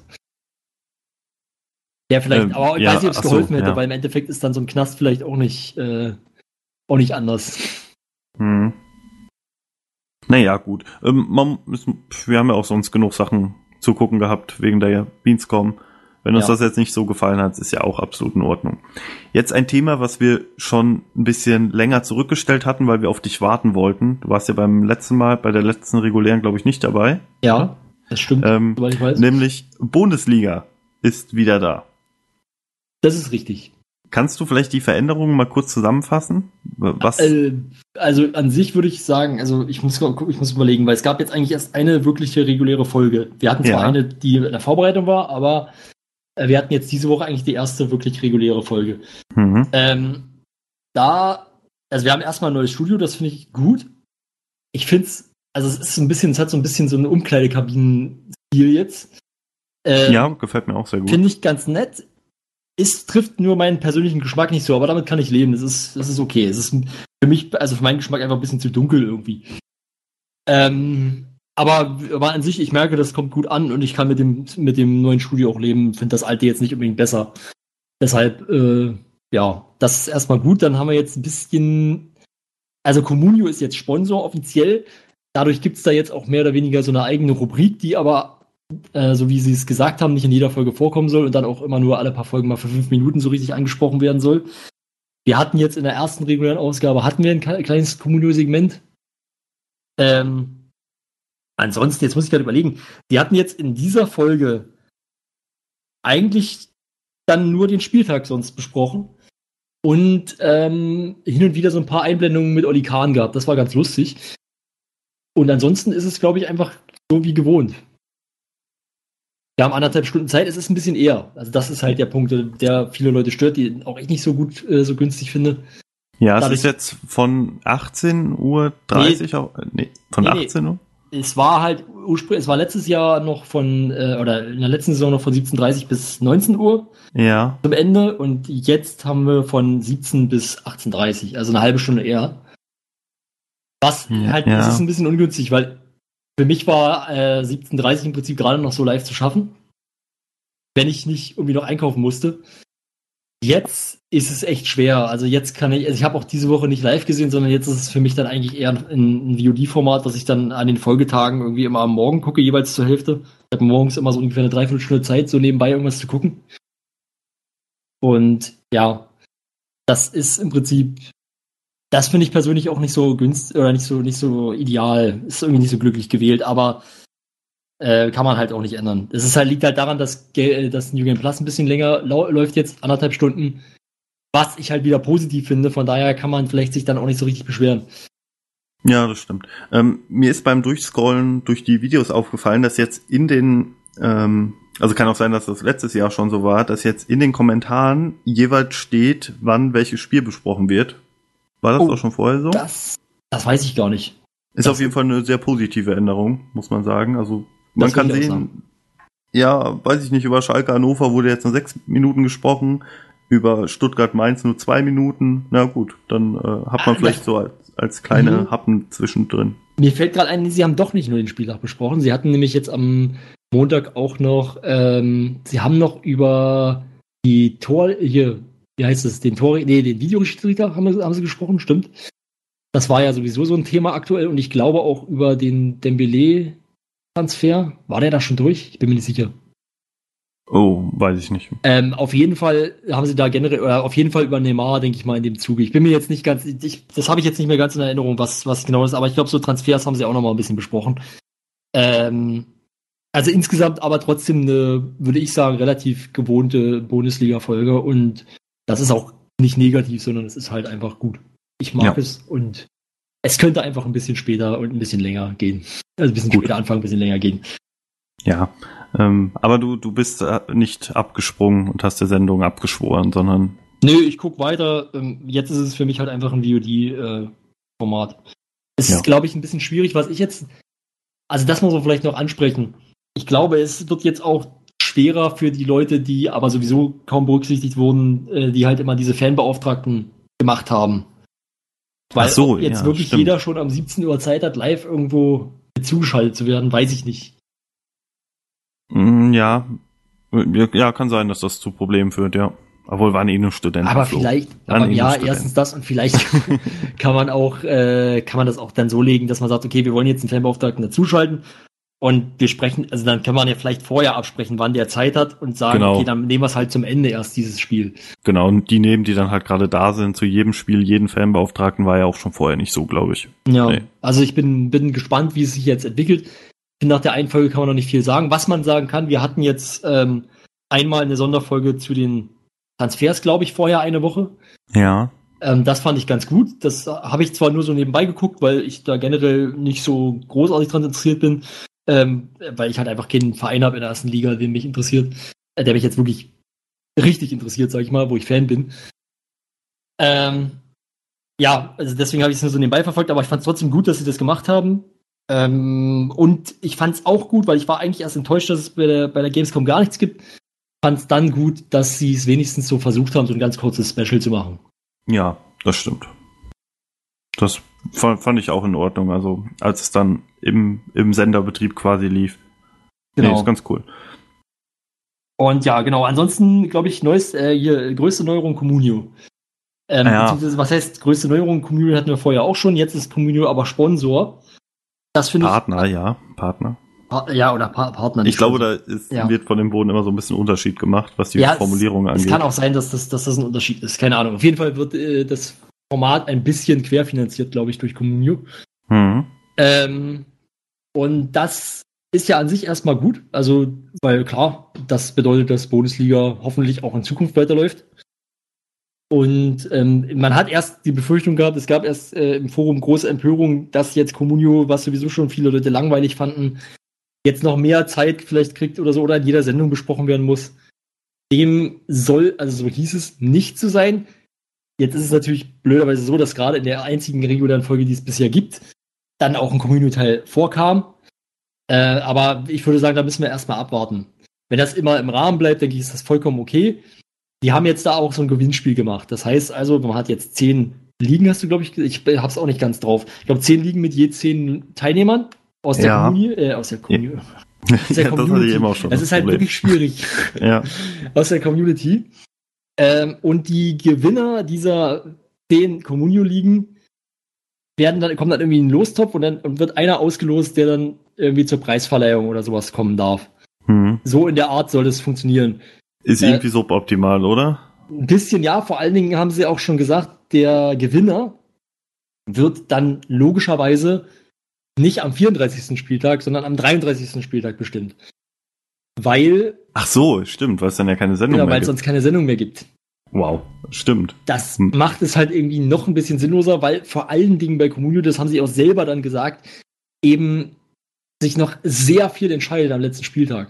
Ja, vielleicht, ähm, aber ich ja, weiß nicht, ob es geholfen so, hätte, ja. weil im Endeffekt ist dann so ein Knast vielleicht auch nicht, äh, auch nicht anders. Hm. Naja, gut. Ähm, man, wir haben ja auch sonst genug Sachen zu gucken gehabt, wegen der Beanscom. Wenn uns ja. das jetzt nicht so gefallen hat, ist ja auch absolut in Ordnung. Jetzt ein Thema, was wir schon ein bisschen länger zurückgestellt hatten, weil wir auf dich warten wollten. Du warst ja beim letzten Mal, bei der letzten regulären, glaube ich, nicht dabei. Ja, das stimmt, ähm, soweit ich weiß. Nämlich Bundesliga ist wieder da. Das ist richtig. Kannst du vielleicht die Veränderungen mal kurz zusammenfassen? Was? Äh, also an sich würde ich sagen, also ich muss, ich muss überlegen, weil es gab jetzt eigentlich erst eine wirkliche reguläre Folge. Wir hatten zwar ja. eine, die in der Vorbereitung war, aber äh, wir hatten jetzt diese Woche eigentlich die erste wirklich reguläre Folge. Mhm. Ähm, da, also wir haben erstmal ein neues Studio, das finde ich gut. Ich finde es, also es ist ein bisschen, es hat so ein bisschen so einen Umkleidekabinen-Stil jetzt. Ähm, ja, gefällt mir auch sehr gut. Finde ich ganz nett. Es trifft nur meinen persönlichen Geschmack nicht so, aber damit kann ich leben. Das ist, das ist okay. Es ist für mich, also für meinen Geschmack einfach ein bisschen zu dunkel irgendwie. Ähm, aber, aber an sich, ich merke, das kommt gut an und ich kann mit dem, mit dem neuen Studio auch leben. Finde das alte jetzt nicht unbedingt besser. Deshalb, äh, ja, das ist erstmal gut. Dann haben wir jetzt ein bisschen, also Communio ist jetzt Sponsor offiziell. Dadurch gibt es da jetzt auch mehr oder weniger so eine eigene Rubrik, die aber äh, so wie sie es gesagt haben, nicht in jeder Folge vorkommen soll und dann auch immer nur alle paar Folgen mal für fünf Minuten so richtig angesprochen werden soll. Wir hatten jetzt in der ersten regulären Ausgabe hatten wir ein kleines Communio-Segment. Ähm, ansonsten, jetzt muss ich gerade überlegen, die hatten jetzt in dieser Folge eigentlich dann nur den Spieltag sonst besprochen und ähm, hin und wieder so ein paar Einblendungen mit Oli Kahn gehabt. Das war ganz lustig. Und ansonsten ist es, glaube ich, einfach so wie gewohnt. Wir haben anderthalb Stunden Zeit, es ist ein bisschen eher. Also das ist halt der Punkt, der viele Leute stört, die auch ich nicht so gut, äh, so günstig finde. Ja, Dadurch, es ist jetzt von achtzehn Uhr dreißig nee, auf, nee, von nee, achtzehn Uhr? Es war halt ursprünglich, es war letztes Jahr noch von, äh, oder in der letzten Saison noch von siebzehn Uhr dreißig bis neunzehn Uhr. Ja. Zum Ende und jetzt haben wir von siebzehn bis achtzehn Uhr dreißig, also eine halbe Stunde eher. Was ja, halt, ja. das ist ein bisschen ungünstig, weil für mich war äh, siebzehn Uhr dreißig im Prinzip gerade noch so live zu schaffen, wenn ich nicht irgendwie noch einkaufen musste. Jetzt ist es echt schwer. Also jetzt kann ich, also ich habe auch diese Woche nicht live gesehen, sondern jetzt ist es für mich dann eigentlich eher ein, ein V O D-Format, was ich dann an den Folgetagen irgendwie immer am Morgen gucke, jeweils zur Hälfte. Ich habe morgens immer so ungefähr eine Dreiviertelstunde Zeit, so nebenbei irgendwas zu gucken. Und ja, das ist im Prinzip, das finde ich persönlich auch nicht so günstig oder nicht so, nicht so ideal. Ist irgendwie nicht so glücklich gewählt, aber Äh, kann man halt auch nicht ändern. Es ist halt, liegt halt daran, dass das New Game Plus ein bisschen länger lau- läuft jetzt, anderthalb Stunden, was ich halt wieder positiv finde. Von daher kann man vielleicht sich dann auch nicht so richtig beschweren. Ja, das stimmt. Ähm, mir ist beim Durchscrollen durch die Videos aufgefallen, dass jetzt in den, ähm, also kann auch sein, dass das letztes Jahr schon so war, dass jetzt in den Kommentaren jeweils steht, wann welches Spiel besprochen wird. War das oh, auch schon vorher so? Das, das weiß ich gar nicht. Ist das auf jeden Fall eine sehr positive Änderung, muss man sagen. Also man Das kann würde ich auch sehen, ja, weiß ich nicht, über Schalke Hannover wurde jetzt nur sechs Minuten gesprochen, über Stuttgart Mainz nur zwei Minuten. Na gut, dann äh, hat man Ah, vielleicht ja. so als, als kleine Mhm. Happen zwischendrin. Mir fällt gerade ein, sie haben doch nicht nur den Spieltag besprochen. Sie hatten nämlich jetzt am Montag auch noch, ähm, sie haben noch über die Tor, hier, wie heißt es, den Tor, nee, den Videoschiedsrichter haben, haben sie gesprochen, stimmt. Das war ja sowieso so ein Thema aktuell und ich glaube auch über den Dembélé-Transfer. War der da schon durch? Ich bin mir nicht sicher. Oh, weiß ich nicht. Ähm, auf jeden Fall haben sie da generell, oder auf jeden Fall über Neymar, denke ich mal, in dem Zuge. Ich bin mir jetzt nicht ganz, ich, das habe ich jetzt nicht mehr ganz in Erinnerung, was, was genau ist, aber ich glaube, so Transfers haben sie auch noch mal ein bisschen besprochen. Ähm, also insgesamt aber trotzdem eine, würde ich sagen, relativ gewohnte Bundesliga-Folge und das ist auch nicht negativ, sondern es ist halt einfach gut. Ich mag Ja. es und es könnte einfach ein bisschen später und ein bisschen länger gehen. Also ein bisschen Gut. später anfangen, ein bisschen länger gehen. Ja, ähm, aber du, du bist äh, nicht abgesprungen und hast der Sendung abgeschworen, sondern... Nö, ich guck weiter. Ähm, Jetzt ist es für mich halt einfach ein V O D-Format. Es Ja. ist, glaube ich, ein bisschen schwierig, was ich jetzt. Also, das muss man vielleicht noch ansprechen. Ich glaube, es wird jetzt auch schwerer für die Leute, die aber sowieso kaum berücksichtigt wurden, äh, die halt immer diese Fanbeauftragten gemacht haben. Weil Ach so, ob jetzt ja, wirklich stimmt. jeder schon um siebzehn Uhr Zeit hat, live irgendwo zugeschaltet zu werden, weiß ich nicht. Mm, ja, ja, kann sein, dass das zu Problemen führt, ja. Obwohl waren eh nur Studenten. Aber Flo. vielleicht, Waren aber eh ja, nur Studenten. erstens das und vielleicht kann man auch, äh, kann man das auch dann so legen, dass man sagt, okay, wir wollen jetzt einen Fanbeauftragten dazuschalten und wir sprechen, also dann kann man ja vielleicht vorher absprechen, wann der Zeit hat und sagen, Genau. okay, dann nehmen wir es halt zum Ende erst, dieses Spiel. Genau, und die nehmen, die dann halt gerade da sind, zu jedem Spiel, jeden Fanbeauftragten, war ja auch schon vorher nicht so, glaube ich. Ja, Nee. also ich bin, bin gespannt, wie es sich jetzt entwickelt. Ich finde, nach der einen Folge kann man noch nicht viel sagen. Was man sagen kann, wir hatten jetzt ähm, einmal eine Sonderfolge zu den Transfers, glaube ich, vorher eine Woche. Ja. Ähm, das fand ich ganz gut. Das habe ich zwar nur so nebenbei geguckt, weil ich da generell nicht so großartig dran interessiert bin, ähm, weil ich halt einfach keinen Verein habe in der ersten Liga, den mich interessiert, äh, der mich jetzt wirklich richtig interessiert, sag ich mal, wo ich Fan bin. Ähm, ja, also deswegen habe ich es nur so nebenbei verfolgt, aber ich fand es trotzdem gut, dass sie das gemacht haben. Ähm, und ich fand es auch gut, weil ich war eigentlich erst enttäuscht, dass es bei der, bei der Gamescom gar nichts gibt. Fand es dann gut, dass sie es wenigstens so versucht haben, so ein ganz kurzes Special zu machen. Ja, das stimmt. Das fand, fand ich auch in Ordnung, also als es dann im, im Senderbetrieb quasi lief. Genau. Nee, ist ganz cool. Und ja, genau. Ansonsten, glaube ich, neues, äh, hier, größte Neuerung Communio. Ähm, Ja. beziehungsweise, was heißt größte Neuerung? Communio hatten wir vorher auch schon. Jetzt ist Communio aber Sponsor. Das finde ich. Partner, ja, Partner. Pa- ja, oder pa- Partner. Ich glaube, da ist, ja. wird von dem Boden immer so ein bisschen Unterschied gemacht, was die ja, Formulierung es, angeht. Es kann auch sein, dass das, dass das ein Unterschied ist. Keine Ahnung. Auf jeden Fall wird äh, das Format ein bisschen querfinanziert, glaube ich, durch Communio. Mhm. Ähm, und das ist ja an sich erstmal gut. Also, weil klar, das bedeutet, dass Bundesliga hoffentlich auch in Zukunft weiterläuft. Und ähm, man hat erst die Befürchtung gehabt, es gab erst äh, im Forum große Empörung, dass jetzt Communio, was sowieso schon viele Leute langweilig fanden, jetzt noch mehr Zeit vielleicht kriegt oder so oder in jeder Sendung besprochen werden muss. Dem soll, also so hieß es, nicht zu sein. Jetzt ist es natürlich blöderweise so, dass gerade in der einzigen regulären Folge, die es bisher gibt, dann auch ein Communio-Teil vorkam. Äh, aber ich würde sagen, da müssen wir erstmal abwarten. Wenn das immer im Rahmen bleibt, denke ich, ist das vollkommen okay. Die haben jetzt da auch so ein Gewinnspiel gemacht. Das heißt also, man hat jetzt zehn Ligen, hast du, glaube ich, ich hab's auch nicht ganz drauf. Ich glaube, zehn Ligen mit je zehn Teilnehmern aus der Ja. Community, äh, aus der Community. Ja. Aus der Ja, das hatte ich eben auch schon. Das ist halt Problem. wirklich schwierig. Ja. Aus der Community. Ähm, und die Gewinner dieser zehn Communio-Ligen werden dann, kommen dann irgendwie in einen Lostopf und dann und wird einer ausgelost, der dann irgendwie zur Preisverleihung oder sowas kommen darf. Mhm. So in der Art soll das funktionieren. Ist Äh, irgendwie suboptimal, oder? Ein bisschen ja, vor allen Dingen haben sie auch schon gesagt, der Gewinner wird dann logischerweise nicht am vierunddreißigsten Spieltag, sondern am dreiunddreißigsten Spieltag bestimmt. Weil, Ach so, stimmt, weil es dann ja keine Sendung genau, mehr weil es gibt. sonst keine Sendung mehr gibt. Wow, stimmt. Das Hm. macht es halt irgendwie noch ein bisschen sinnloser, weil vor allen Dingen bei Communio, das haben sie auch selber dann gesagt, eben sich noch sehr viel entscheidet am letzten Spieltag.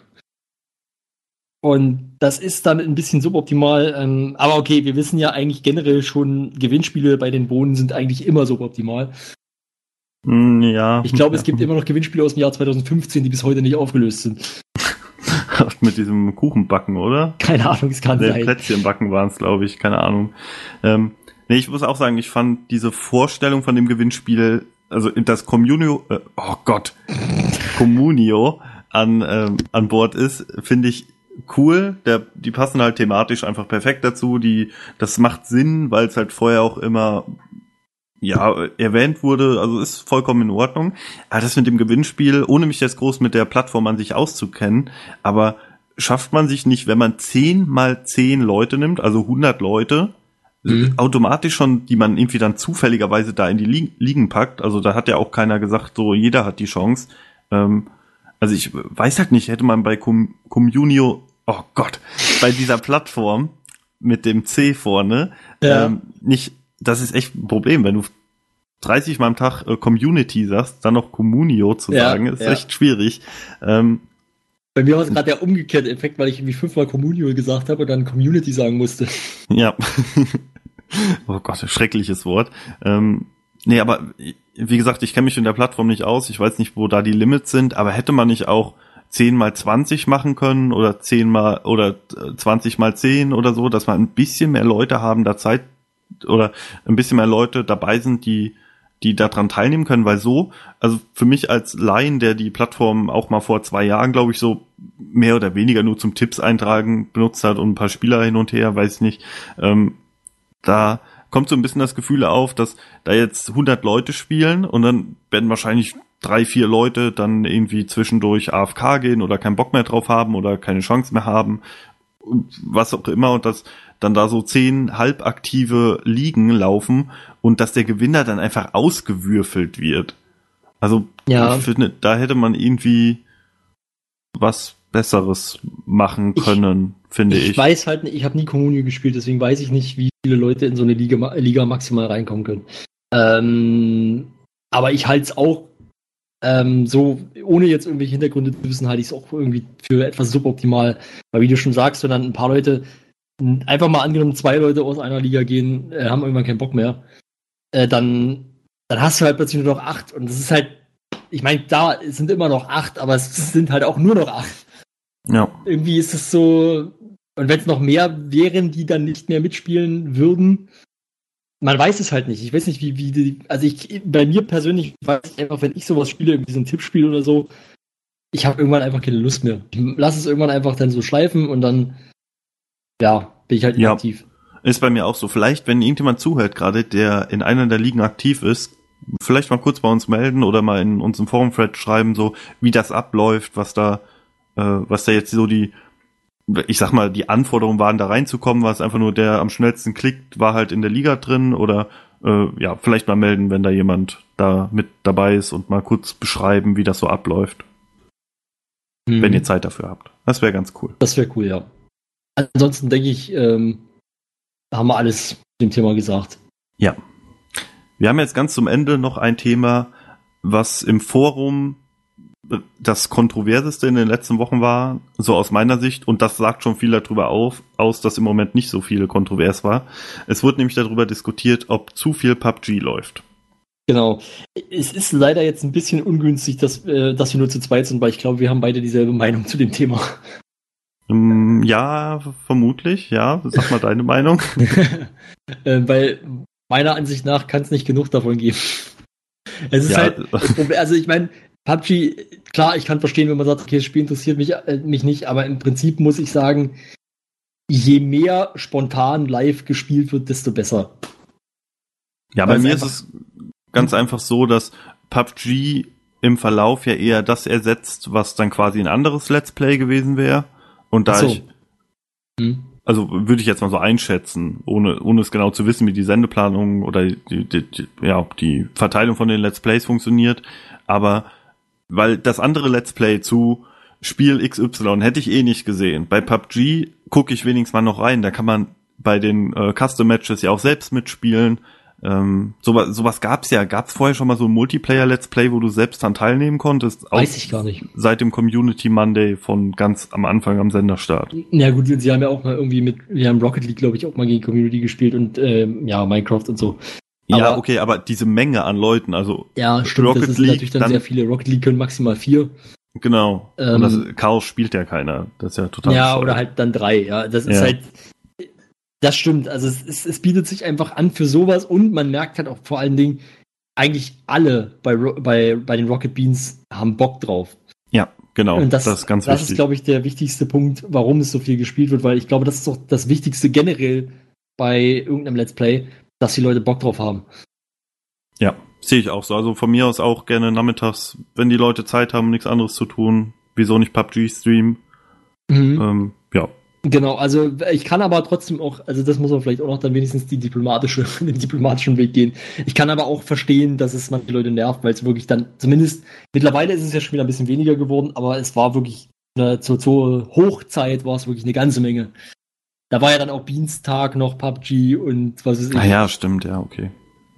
Und das ist dann ein bisschen suboptimal. Ähm, aber okay, wir wissen ja eigentlich generell schon, Gewinnspiele bei den Bohnen sind eigentlich immer suboptimal. Hm, Ja. Ich glaube, ja. es gibt immer noch Gewinnspiele aus dem Jahr zweitausendfünfzehn, die bis heute nicht aufgelöst sind. Mit diesem Kuchenbacken, oder? Keine Ahnung, es kann Nee, sein. Plätzchenbacken waren es, glaube ich, keine Ahnung. Ähm, nee, ich muss auch sagen, ich fand diese Vorstellung von dem Gewinnspiel, also das Communio, äh, oh Gott, Communio an, ähm, an Bord ist, finde ich cool. Der, die passen halt thematisch einfach perfekt dazu. Die, das macht Sinn, weil es halt vorher auch immer ja, erwähnt wurde, also ist vollkommen in Ordnung. Aber das mit dem Gewinnspiel, ohne mich jetzt groß mit der Plattform an sich auszukennen, aber schafft man sich nicht, wenn man zehn mal zehn Leute nimmt, also hundert Leute, Mhm. automatisch schon, die man irgendwie dann zufälligerweise da in die Li- Ligen packt, also da hat ja auch keiner gesagt, so jeder hat die Chance. Ähm, also ich weiß halt nicht, hätte man bei Com- Communio, oh Gott, bei dieser Plattform mit dem C vorne, Ja. ähm, nicht, das ist echt ein Problem, wenn du dreißig Mal am Tag äh, Community sagst, dann noch Communio zu Ja, sagen, ist ja. echt schwierig. Ähm, Bei mir war es gerade der umgekehrte Effekt, weil ich irgendwie fünfmal Communio gesagt habe und dann Community sagen musste. ja. Oh Gott, schreckliches Wort. Ähm, nee, aber wie gesagt, ich kenne mich in der Plattform nicht aus, ich weiß nicht, wo da die Limits sind, aber hätte man nicht auch zehn mal zwanzig machen können oder zehn mal oder zwanzig mal zehn oder so, dass man ein bisschen mehr Leute haben, da Zeit oder ein bisschen mehr Leute dabei sind, die die daran teilnehmen können, weil so, also für mich als Laien, der die Plattform auch mal vor zwei Jahren, glaube ich, so mehr oder weniger nur zum Tipps eintragen benutzt hat und ein paar Spieler hin und her, weiß ich nicht, ähm, da kommt so ein bisschen das Gefühl auf, dass da jetzt hundert Leute spielen und dann werden wahrscheinlich drei, vier Leute dann irgendwie zwischendurch A F K gehen oder keinen Bock mehr drauf haben oder keine Chance mehr haben, was auch immer, und dass dann da so zehn halbaktive Ligen laufen und dass der Gewinner dann einfach ausgewürfelt wird. Also Ja. ich finde, da hätte man irgendwie was Besseres machen können, finde ich. Ich weiß halt nicht, ich habe nie Communio gespielt, deswegen weiß ich nicht, wie viele Leute in so eine Liga, Liga maximal reinkommen können. Ähm, aber ich halte es auch ähm, so, ohne jetzt irgendwelche Hintergründe zu wissen, halte ich es auch irgendwie für etwas suboptimal. Weil wie du schon sagst, wenn dann ein paar Leute, einfach mal angenommen, zwei Leute aus einer Liga gehen, äh, haben irgendwann keinen Bock mehr, äh, dann, dann hast du halt plötzlich nur noch acht. Und das ist halt, ich meine, da sind immer noch acht, aber es sind halt auch nur noch acht. Ja. Irgendwie ist es so, und wenn es noch mehr wären, die dann nicht mehr mitspielen würden, man weiß es halt nicht. Ich weiß nicht, wie, wie die, also ich, bei mir persönlich weiß ich einfach, wenn ich sowas spiele, irgendwie so ein Tippspiel oder so, ich habe irgendwann einfach keine Lust mehr. Ich lasse es irgendwann einfach dann so schleifen und dann, ja, bin ich halt Ja. inaktiv. Ist bei mir auch so. Vielleicht, wenn irgendjemand zuhört gerade, der in einer der Ligen aktiv ist, vielleicht mal kurz bei uns melden oder mal in unserem Forum-Thread schreiben, so wie das abläuft, was da, äh, was da jetzt so die, ich sag mal, die Anforderungen waren, da reinzukommen, war es einfach nur der am schnellsten klickt, war halt in der Liga drin oder äh, ja, vielleicht mal melden, wenn da jemand da mit dabei ist und mal kurz beschreiben, wie das so abläuft. Mhm. Wenn ihr Zeit dafür habt. Das wäre ganz cool. Das wäre cool, ja. Ansonsten denke ich, ähm, haben wir alles zu dem Thema gesagt. Ja. Wir haben jetzt ganz zum Ende noch ein Thema, was im Forum das Kontroverseste in den letzten Wochen war, so aus meiner Sicht, und das sagt schon viel darüber auf, aus, dass im Moment nicht so viel kontrovers war. Es wurde nämlich darüber diskutiert, ob zu viel P U B G läuft. Genau. Es ist leider jetzt ein bisschen ungünstig, dass, äh, dass wir nur zu zweit sind, weil ich glaube, wir haben beide dieselbe Meinung zu dem Thema. Um, ja, vermutlich, ja. Sag mal deine Meinung. äh, weil meiner Ansicht nach kann es nicht genug davon geben. Es ist ja halt, also ich meine, P U B G, klar, ich kann verstehen, wenn man sagt, okay, das Spiel interessiert mich, äh, mich nicht, aber im Prinzip muss ich sagen, je mehr spontan live gespielt wird, desto besser. Ja, bei mir ist es ganz einfach so, dass P U B G im Verlauf ja eher das ersetzt, was dann quasi ein anderes Let's Play gewesen wäre. Und da so. ich, hm. also würde ich jetzt mal so einschätzen, ohne, ohne es genau zu wissen, wie die Sendeplanung oder die, die, die, ja, die Verteilung von den Let's Plays funktioniert, aber weil das andere Let's Play zu Spiel X Y hätte ich eh nicht gesehen. Bei P U B G gucke ich wenigstens mal noch rein, da kann man bei den äh, Custom Matches ja auch selbst mitspielen. Ähm, sowas, sowas gab's ja. Gab's vorher schon mal so ein Multiplayer-Let's Play, wo du selbst dran teilnehmen konntest? Weiß ich gar nicht. Seit dem Community Monday von ganz am Anfang am Senderstart. Ja gut, sie haben ja auch mal irgendwie mit, wir haben Rocket League, glaube ich, auch mal gegen Community gespielt und ähm, ja, Minecraft und so. Aber, ja, okay, aber diese Menge an Leuten, also ja, stimmt, Rocket das ist League, natürlich dann, dann sehr viele. Rocket League können maximal vier. Genau. Ähm, und das Chaos spielt ja keiner. Das ist ja total Ja, schade. Oder halt dann drei, ja. Das ist ja. halt. Das stimmt, also es, es, es bietet sich einfach an für sowas und man merkt halt auch vor allen Dingen, eigentlich alle bei, bei, bei den Rocket Beans haben Bock drauf. Ja, genau, und das, das ist ganz das wichtig. Das ist, glaube ich, der wichtigste Punkt, warum es so viel gespielt wird, weil ich glaube, das ist doch das Wichtigste generell bei irgendeinem Let's Play, dass die Leute Bock drauf haben. Ja, sehe ich auch so. Also von mir aus auch gerne nachmittags, wenn die Leute Zeit haben, nichts anderes zu tun, wieso nicht P U B G streamen? Mhm. Ähm, ja. Genau, also ich kann aber trotzdem auch, also das muss man vielleicht auch noch dann wenigstens die diplomatische, den diplomatischen Weg gehen. Ich kann aber auch verstehen, dass es manche Leute nervt, weil es wirklich dann, zumindest mittlerweile ist es ja schon wieder ein bisschen weniger geworden, aber es war wirklich, eine, zur, zur Hochzeit war es wirklich eine ganze Menge. Da war ja dann auch Beanstag noch, P U B G und was weiß ich. Ah ja, stimmt, ja, okay.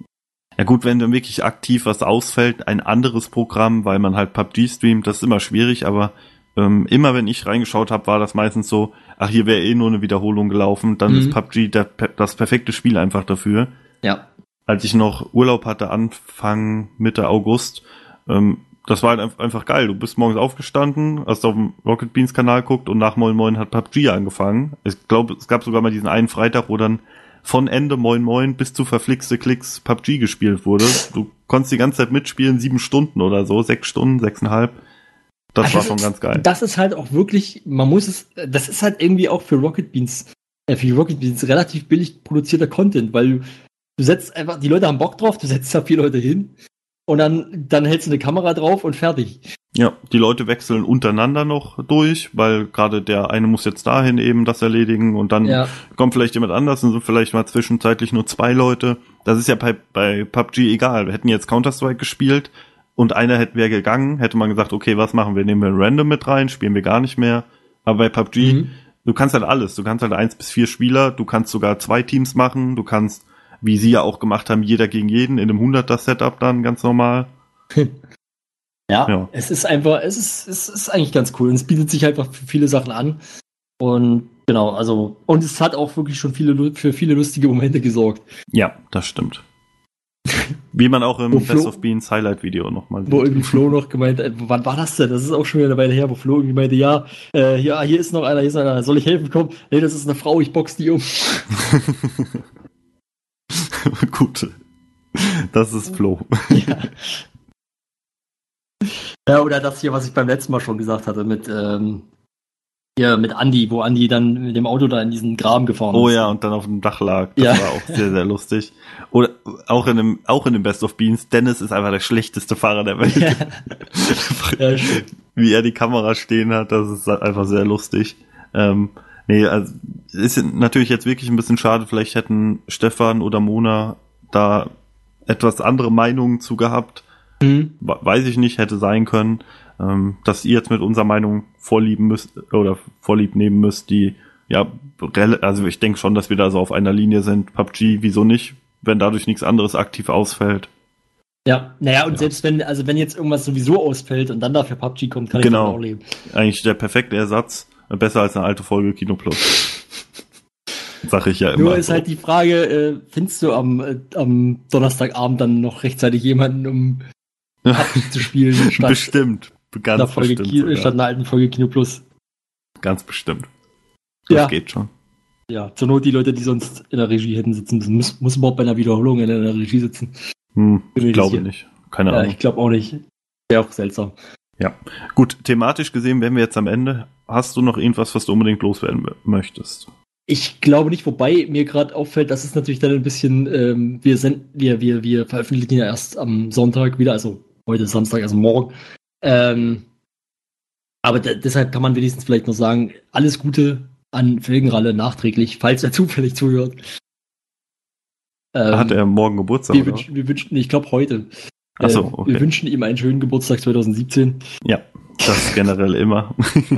Ja gut, wenn dann wirklich aktiv was ausfällt, ein anderes Programm, weil man halt P U B G streamt, das ist immer schwierig, aber ähm, immer wenn ich reingeschaut habe, war das meistens so, ach, hier wäre eh nur eine Wiederholung gelaufen, dann mhm. ist P U B G der, das perfekte Spiel einfach dafür. Ja. Als ich noch Urlaub hatte, Anfang, Mitte August, ähm, das war halt einfach geil. Du bist morgens aufgestanden, hast auf dem Rocket Beans Kanal geguckt und nach Moin Moin hat P U B G angefangen. Ich glaube, es gab sogar mal diesen einen Freitag, wo dann von Ende Moin Moin bis zu verflixte Klicks P U B G gespielt wurde. Du konntest die ganze Zeit mitspielen, sieben Stunden oder so, sechs Stunden, sechseinhalb. Das also war schon ganz geil. Das ist halt auch wirklich, man muss es, das ist halt irgendwie auch für Rocket Beans, äh, für die Rocket Beans relativ billig produzierter Content, weil du, du setzt einfach, die Leute haben Bock drauf, du setzt da vier Leute hin und dann, dann hältst du eine Kamera drauf und fertig. Ja, die Leute wechseln untereinander noch durch, weil gerade der eine muss jetzt dahin eben das erledigen und dann ja. kommt vielleicht jemand anders und sind vielleicht mal zwischenzeitlich nur zwei Leute. Das ist ja bei, bei P U B G egal. Wir hätten jetzt Counter-Strike gespielt und einer hätte wäre gegangen, hätte man gesagt, okay, was machen wir? Nehmen wir Random mit rein, spielen wir gar nicht mehr. Aber bei P U B G, mhm. du kannst halt alles. Du kannst halt eins bis vier Spieler, du kannst sogar zwei Teams machen, du kannst, wie sie ja auch gemacht haben, jeder gegen jeden in einem hunderter-Setup dann ganz normal. Ja, ja, es ist einfach, es ist, es ist eigentlich ganz cool und es bietet sich einfach für viele Sachen an und genau, also und es hat auch wirklich schon viele für viele lustige Momente gesorgt. Ja, das stimmt. Wie man auch im Best of Beans Highlight Video nochmal sieht. Wo irgendwie Flo noch gemeint, äh, wann war das denn? Das ist auch schon wieder eine Weile her, wo Flo irgendwie meinte, ja, äh, ja, hier ist noch einer, hier ist einer, soll ich helfen? Komm, nee, das ist eine Frau, ich box die um. Gut. Das ist Flo. Ja. Ja, oder das hier, was ich beim letzten Mal schon gesagt hatte, mit, ähm, Ja, mit Andy, wo Andy dann mit dem Auto da in diesen Graben gefahren ist. Oh ja, und dann auf dem Dach lag. Das Ja. war auch sehr, sehr lustig. Oder auch in dem, auch in dem Best of Beans, Dennis ist einfach der schlechteste Fahrer der Welt. Ja. Ja, schön. Wie er die Kamera stehen hat, das ist einfach sehr lustig. Ähm, nee, also ist natürlich jetzt wirklich ein bisschen schade. Vielleicht hätten Stefan oder Mona da etwas andere Meinungen zu gehabt. Mhm. Weiß ich nicht, hätte sein können. Ähm, dass ihr jetzt mit unserer Meinung vorlieben müsst oder vorlieb nehmen müsst, die ja, rel- also ich denke schon, dass wir da so auf einer Linie sind. P U B G, wieso nicht, wenn dadurch nichts anderes aktiv ausfällt. Ja, naja, und Ja. selbst wenn, also wenn jetzt irgendwas sowieso ausfällt und dann dafür P U B G kommt, kann Genau. ich auch leben. Eigentlich der perfekte Ersatz, besser als eine alte Folge Kino Plus. Sag ich ja immer. Nur ist so. halt die Frage, äh, findest du am, äh, am Donnerstagabend dann noch rechtzeitig jemanden, um P U B G zu spielen, statt Bestimmt. Ganz einer Folge bestimmt. Ki- sogar. statt einer alten Folge Kino Plus? Ganz bestimmt. Das Ja. geht schon. Ja, zur Not die Leute, die sonst in der Regie hätten sitzen müssen, muss, muss überhaupt bei einer Wiederholung in der Regie sitzen. Hm, Bin mir ich glaube sicher. nicht. Keine Ja, Ahnung. ich glaube auch nicht. Wäre auch seltsam. Ja. Gut, thematisch gesehen wären wir jetzt am Ende. Hast du noch irgendwas, was du unbedingt loswerden m- möchtest? Ich glaube nicht, wobei mir gerade auffällt, das ist natürlich dann ein bisschen, ähm, wir sind, wir, wir, wir veröffentlichen ja erst am Sonntag wieder, also heute ist Samstag, also morgen. Ähm, aber de- deshalb kann man wenigstens vielleicht noch sagen, alles Gute an Felgenralle nachträglich, falls er zufällig zuhört. Ähm, Hat er morgen Geburtstag, wir, oder? wünschen, wir wünschen, ich glaube heute. Ach so, Äh, okay. Wir wünschen ihm einen schönen Geburtstag zwanzig siebzehn. Ja, das generell immer.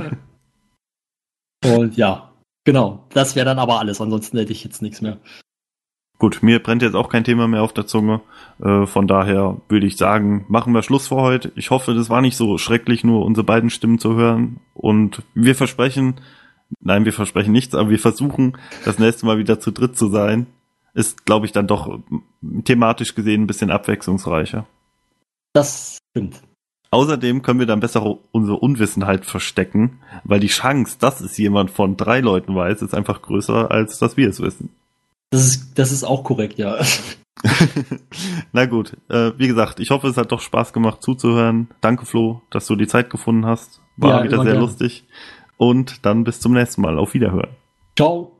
Und ja, genau. Das wäre dann aber alles. Ansonsten hätte ich jetzt nichts mehr. Gut, mir brennt jetzt auch kein Thema mehr auf der Zunge. Äh, von daher würde ich sagen, machen wir Schluss für heute. Ich hoffe, das war nicht so schrecklich, nur unsere beiden Stimmen zu hören. Und wir versprechen, nein, wir versprechen nichts, aber wir versuchen, das nächste Mal wieder zu dritt zu sein. Ist, glaube ich, dann doch äh, thematisch gesehen ein bisschen abwechslungsreicher. Das stimmt. Außerdem können wir dann besser unsere Unwissenheit verstecken, weil die Chance, dass es jemand von drei Leuten weiß, ist einfach größer, als dass wir es wissen. Das ist, das ist auch korrekt, ja. Na gut, äh, wie gesagt, ich hoffe, es hat doch Spaß gemacht zuzuhören. Danke, Flo, dass du die Zeit gefunden hast. War Ja, wieder immer sehr gerne. lustig. Und dann bis zum nächsten Mal. Auf Wiederhören. Ciao.